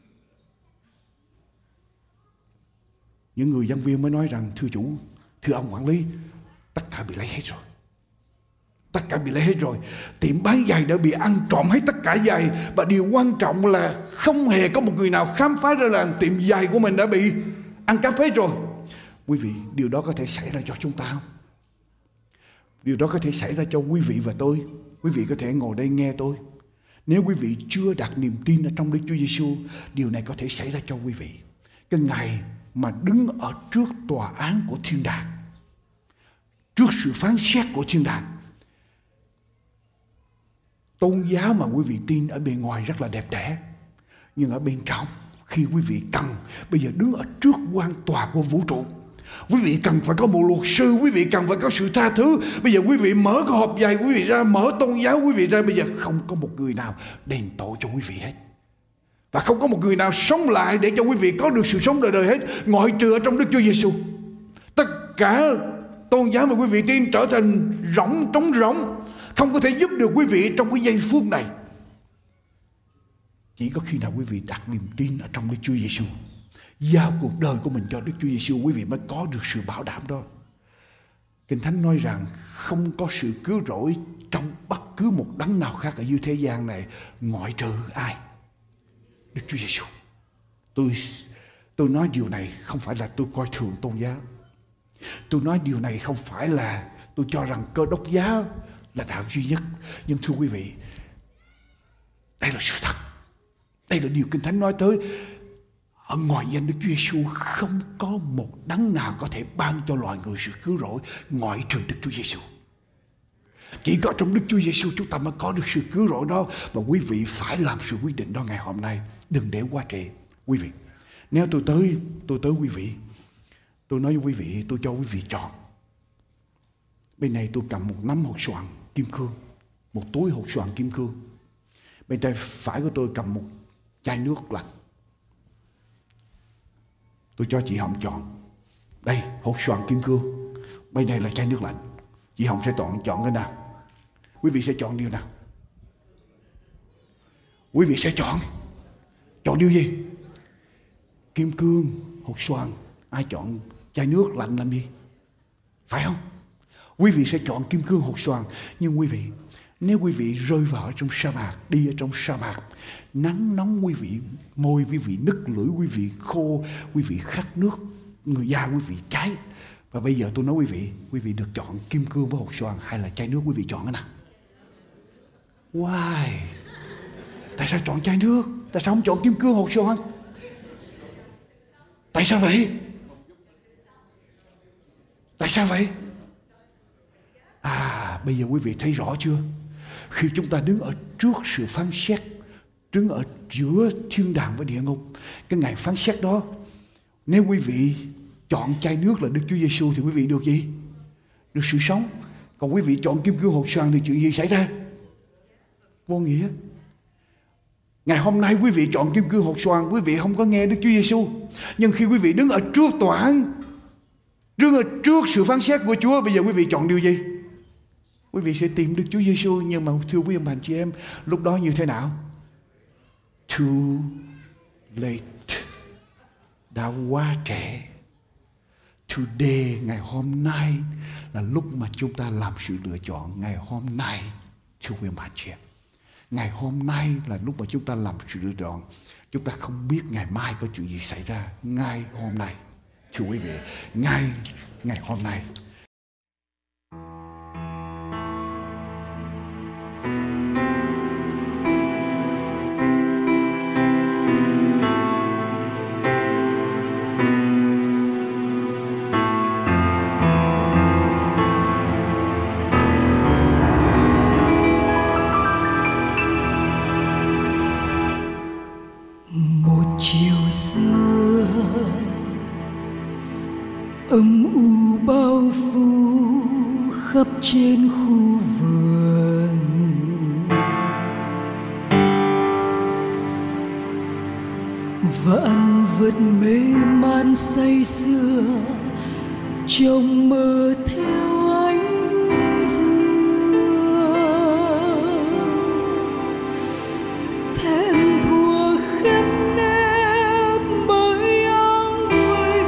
Những người nhân viên mới nói rằng thưa chủ, thưa ông quản lý, tất cả bị lấy hết rồi. Tất cả bị lấy hết rồi. Tiệm bán giày đã bị ăn trộm hết tất cả giày. Và điều quan trọng là không hề có một người nào khám phá ra là tiệm giày của mình đã bị ăn cắp hết rồi. Quý vị, điều đó có thể xảy ra cho chúng ta không? Điều đó có thể xảy ra cho quý vị và tôi. Quý vị có thể ngồi đây nghe tôi. Nếu quý vị chưa đặt niềm tin ở trong Đức Chúa Giêsu, điều này có thể xảy ra cho quý vị. Cái ngày mà đứng ở trước tòa án của thiên đàng, trước sự phán xét của thiên đàng, tôn giáo mà quý vị tin ở bên ngoài rất là đẹp đẽ, nhưng ở bên trong, khi quý vị cần bây giờ đứng ở trước quan tòa của vũ trụ, quý vị cần phải có một luật sư, quý vị cần phải có sự tha thứ. Bây giờ quý vị mở cái hộp giày quý vị ra, mở tôn giáo quý vị ra, bây giờ không có một người nào đền tội cho quý vị hết. Và không có một người nào sống lại để cho quý vị có được sự sống đời đời hết, ngoại trừ ở trong Đức Chúa Giêsu. Tất cả tôn giáo mà quý vị tin trở thành trống rỗng, không có thể giúp được quý vị trong cái giây phút này. Chỉ có khi nào quý vị đặt niềm tin ở trong Đức Chúa Giêsu, giao cuộc đời của mình cho Đức Chúa Giêsu, quý vị mới có được sự bảo đảm đó. Kinh Thánh nói rằng không có sự cứu rỗi trong bất cứ một đấng nào khác ở dưới thế gian này, ngoại trừ ai? Đức Chúa Giêsu. Tôi nói điều này không phải là tôi coi thường tôn giáo. Tôi nói điều này không phải là tôi cho rằng Cơ Đốc giáo là đạo duy nhất. Nhưng thưa quý vị, đây là sự thật. Đây là điều Kinh Thánh nói tới. Ở ngoài danh Đức Chúa Giêsu không có một đấng nào có thể ban cho loài người sự cứu rỗi ngoại trừ Đức Chúa Giêsu. Chỉ có trong Đức Chúa Giêsu chúng ta mới có được sự cứu rỗi đó. Và quý vị phải làm sự quyết định đó ngày hôm nay. Đừng để quá trễ. Quý vị, nếu tôi tới quý vị, tôi nói với quý vị, tôi cho quý vị chọn. Bên này tôi cầm một nắm hột xoàn kim cương, một túi hột xoàn kim cương. Bên tay phải của tôi cầm một chai nước lạnh. Tôi cho chị Hồng chọn. Đây, hột xoàn kim cương. Bên này là chai nước lạnh. Chị Hồng sẽ chọn cái nào? Quý vị sẽ chọn điều nào? Quý vị sẽ chọn điều gì? Kim cương, hột xoàn. Ai chọn chai nước lạnh làm gì? Phải không? Quý vị sẽ chọn kim cương hột xoàn. Nhưng quý vị, nếu quý vị rơi vào trong sa mạc, đi ở trong sa mạc, nắng nóng quý vị, môi quý vị nứt, lưỡi quý vị khô, quý vị khát nước, người da quý vị cháy. Và bây giờ tôi nói quý vị được chọn kim cương với hột xoàn hay là chai nước, quý vị chọn cái nào? Why? Tại sao chọn chai nước? Tại sao không chọn kim cương hột xoàn? Tại sao vậy? Tại sao vậy? Bây giờ quý vị thấy rõ chưa? Khi chúng ta đứng ở trước sự phán xét, đứng ở giữa thiên đàng và địa ngục, cái ngày phán xét đó, nếu quý vị chọn chai nước là Đức Chúa Giêsu thì quý vị được gì? Được sự sống. Còn quý vị chọn kim cương hột xoàn thì chuyện gì xảy ra? Vô nghĩa. Ngày hôm nay quý vị chọn kim cương hột xoàn, quý vị không có nghe Đức Chúa Giêsu. Nhưng khi quý vị đứng ở trước tòa án, đứng ở trước sự phán xét của Chúa, bây giờ quý vị chọn điều gì? Quý vị sẽ tìm Đức Chúa Giêsu. Nhưng mà thưa quý ông bà chị em, lúc đó như thế nào? Too late. Đã quá trễ. Today, ngày hôm nay là lúc mà chúng ta làm sự lựa chọn. Ngày hôm nay, thưa quý ông bà chị em, ngày hôm nay là lúc mà chúng ta làm sự lựa chọn. Chúng ta không biết ngày mai có chuyện gì xảy ra. Ngay hôm nay, thưa quý vị, ngày hôm nay. Âm u bao phủ khắp trên khu vườn, vạn vật mê man say sưa trong mơ theo ánh dương, thẹn thua khép nép bởi áng mây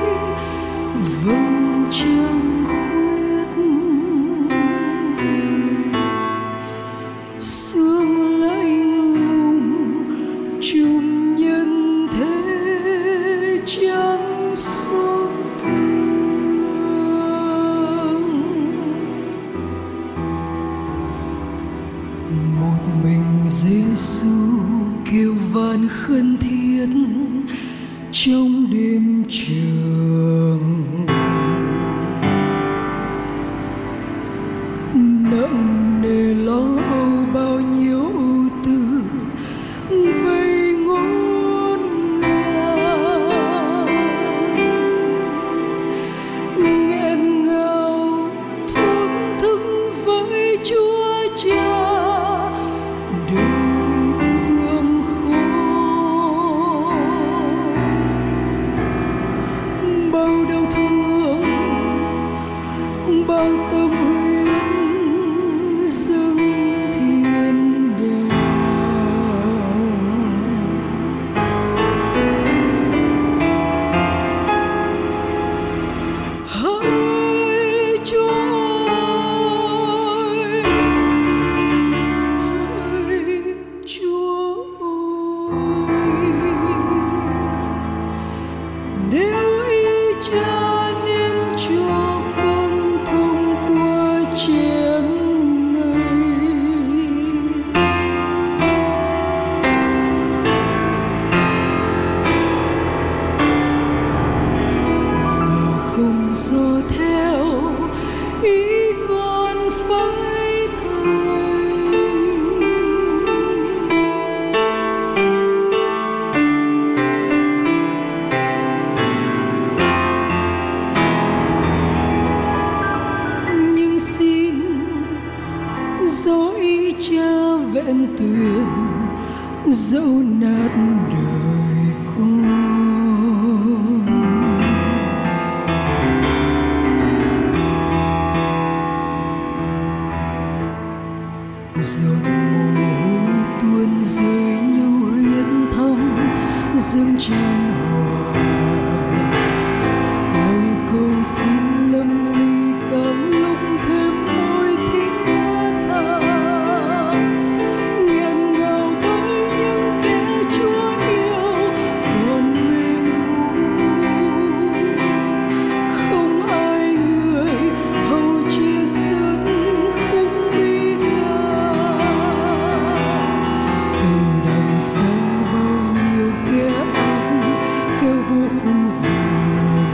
vầng trăng khuyết. gian khẩn thiết trong đêm trường, nặng nề lo âu bao nhiêu ưu tư vây ngổn ngang, nghẹn ngào thốn thức với Chúa Cha đời thương khó. Bao đau thương, bao tâm huyết dâng thiên đàng. Hỡi Chúa ơi, hỡi Chúa ơi, nếu ý Cha nên cho con thông qua chén này, mà không do theo ý con phải thành. Nhưng xin dẫu ý Cha vẹn tuyền, dẫu nát đời con, giọt mồ hôi tuôn rơi như huyết thấm dương tràn hòa, lời cầu xin lâm ly càng lúc thêm môi thiết tha, nghẹn ngào bởi những kẻ Chúa yêu còn mê ngu, không ai người hầu chia sớt khúc bi ca. Từ đằng xa bao nhiêu kẻ ác kêu vô khu vườn,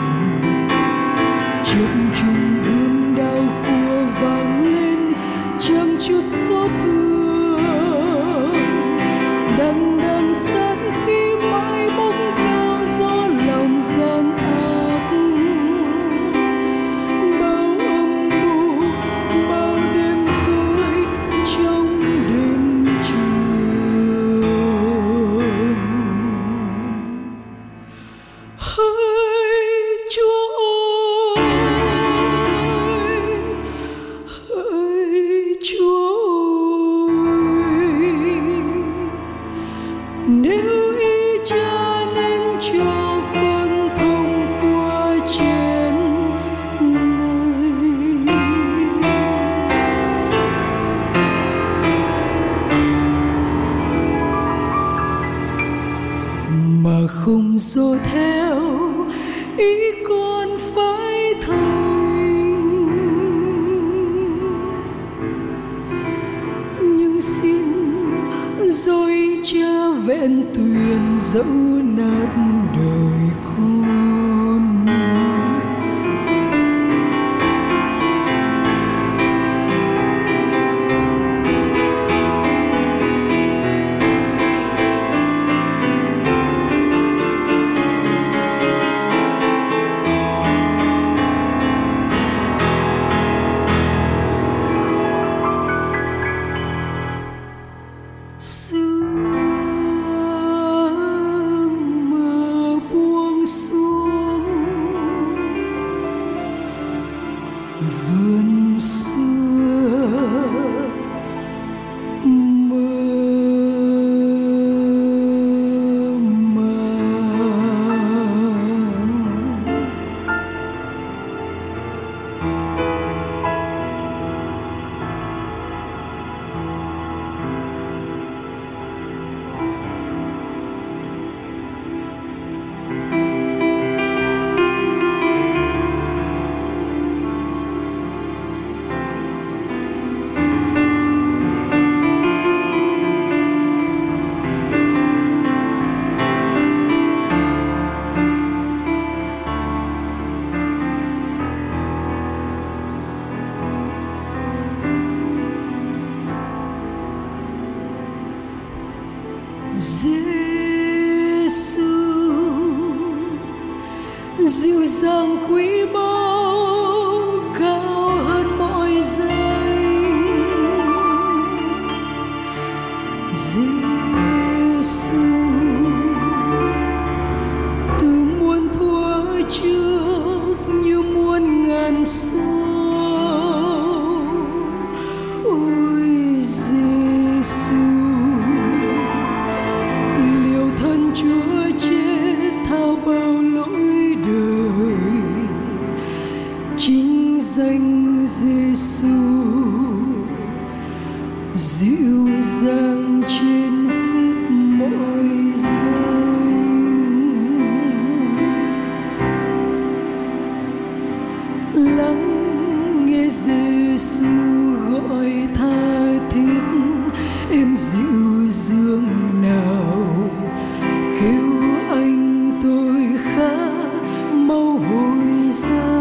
chập trùng gươm đao khua vang lên chẳng chút xót thương, đằng đằng sát khi mãi bóng cao gió lòng gian ác. Bao âm mưu, bao đêm tối trong đêm trường. Hỡi Chúa ơi, hỡi Chúa ơi, nếu ý Cha nên cho con thông qua chén này, mà không do theo ý con phải thành. Nhưng xin do ý Cha vẹn tuyền, dẫu nát đời con. Sương mờ buông xuống vườn xưa, mơ màng. dàng quý báu cao hơn mọi danh. Giêsu từ muôn thuở trước như muôn ngàn sao. Ôi Giêsu, liều thân Chúa chết thao bao lỗi đời. Chính danh Giêsu dịu dàng trên hết mọi danh. Lắng nghe Giêsu gọi tha thiết, em dịu dàng nào kêu anh tôi khá mau hồi ra.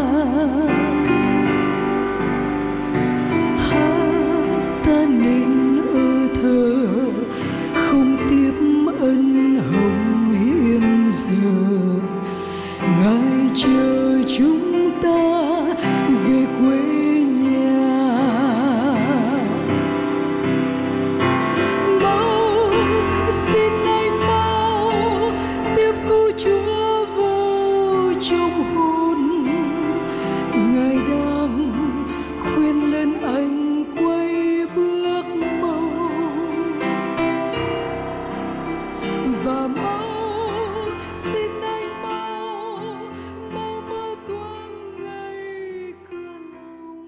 Ta nên ơ thơ không tiếp ân hồng hiện giờ. Ngài chờ chúng ta về quê nhà. Mau xin anh mau tiếp cứu Chúa vô trong hồn. Ngài đang khuyên lên anh quay bước mau. Và mau xin anh mau mở toang ngay cửa lòng.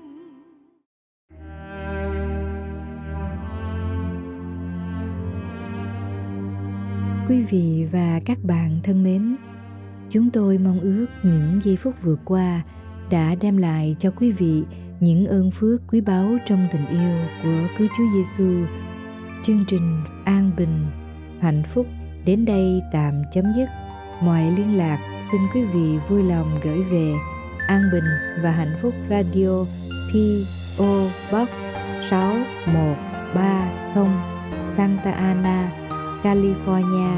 Quý vị và các bạn thân mến, chúng tôi mong ước những giây phút vừa qua đã đem lại cho quý vị những ơn phước quý báu trong tình yêu của cứu Chúa Giêsu. Chương trình An Bình, Hạnh Phúc đến đây tạm chấm dứt. Mọi liên lạc xin quý vị vui lòng gửi về An Bình và Hạnh Phúc Radio, P.O. Box 6130, Santa Ana, California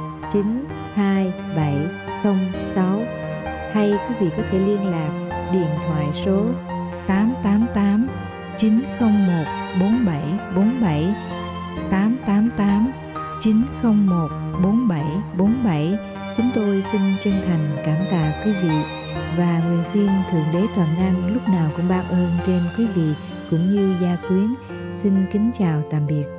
92706. Hay quý vị có thể liên lạc điện thoại số 888 901 4747, 888 901 4747. Chúng tôi xin chân thành cảm tạ quý vị và nguyện xin Thượng Đế Toàn Năng lúc nào cũng ban ơn trên quý vị cũng như gia quyến. Xin kính chào tạm biệt.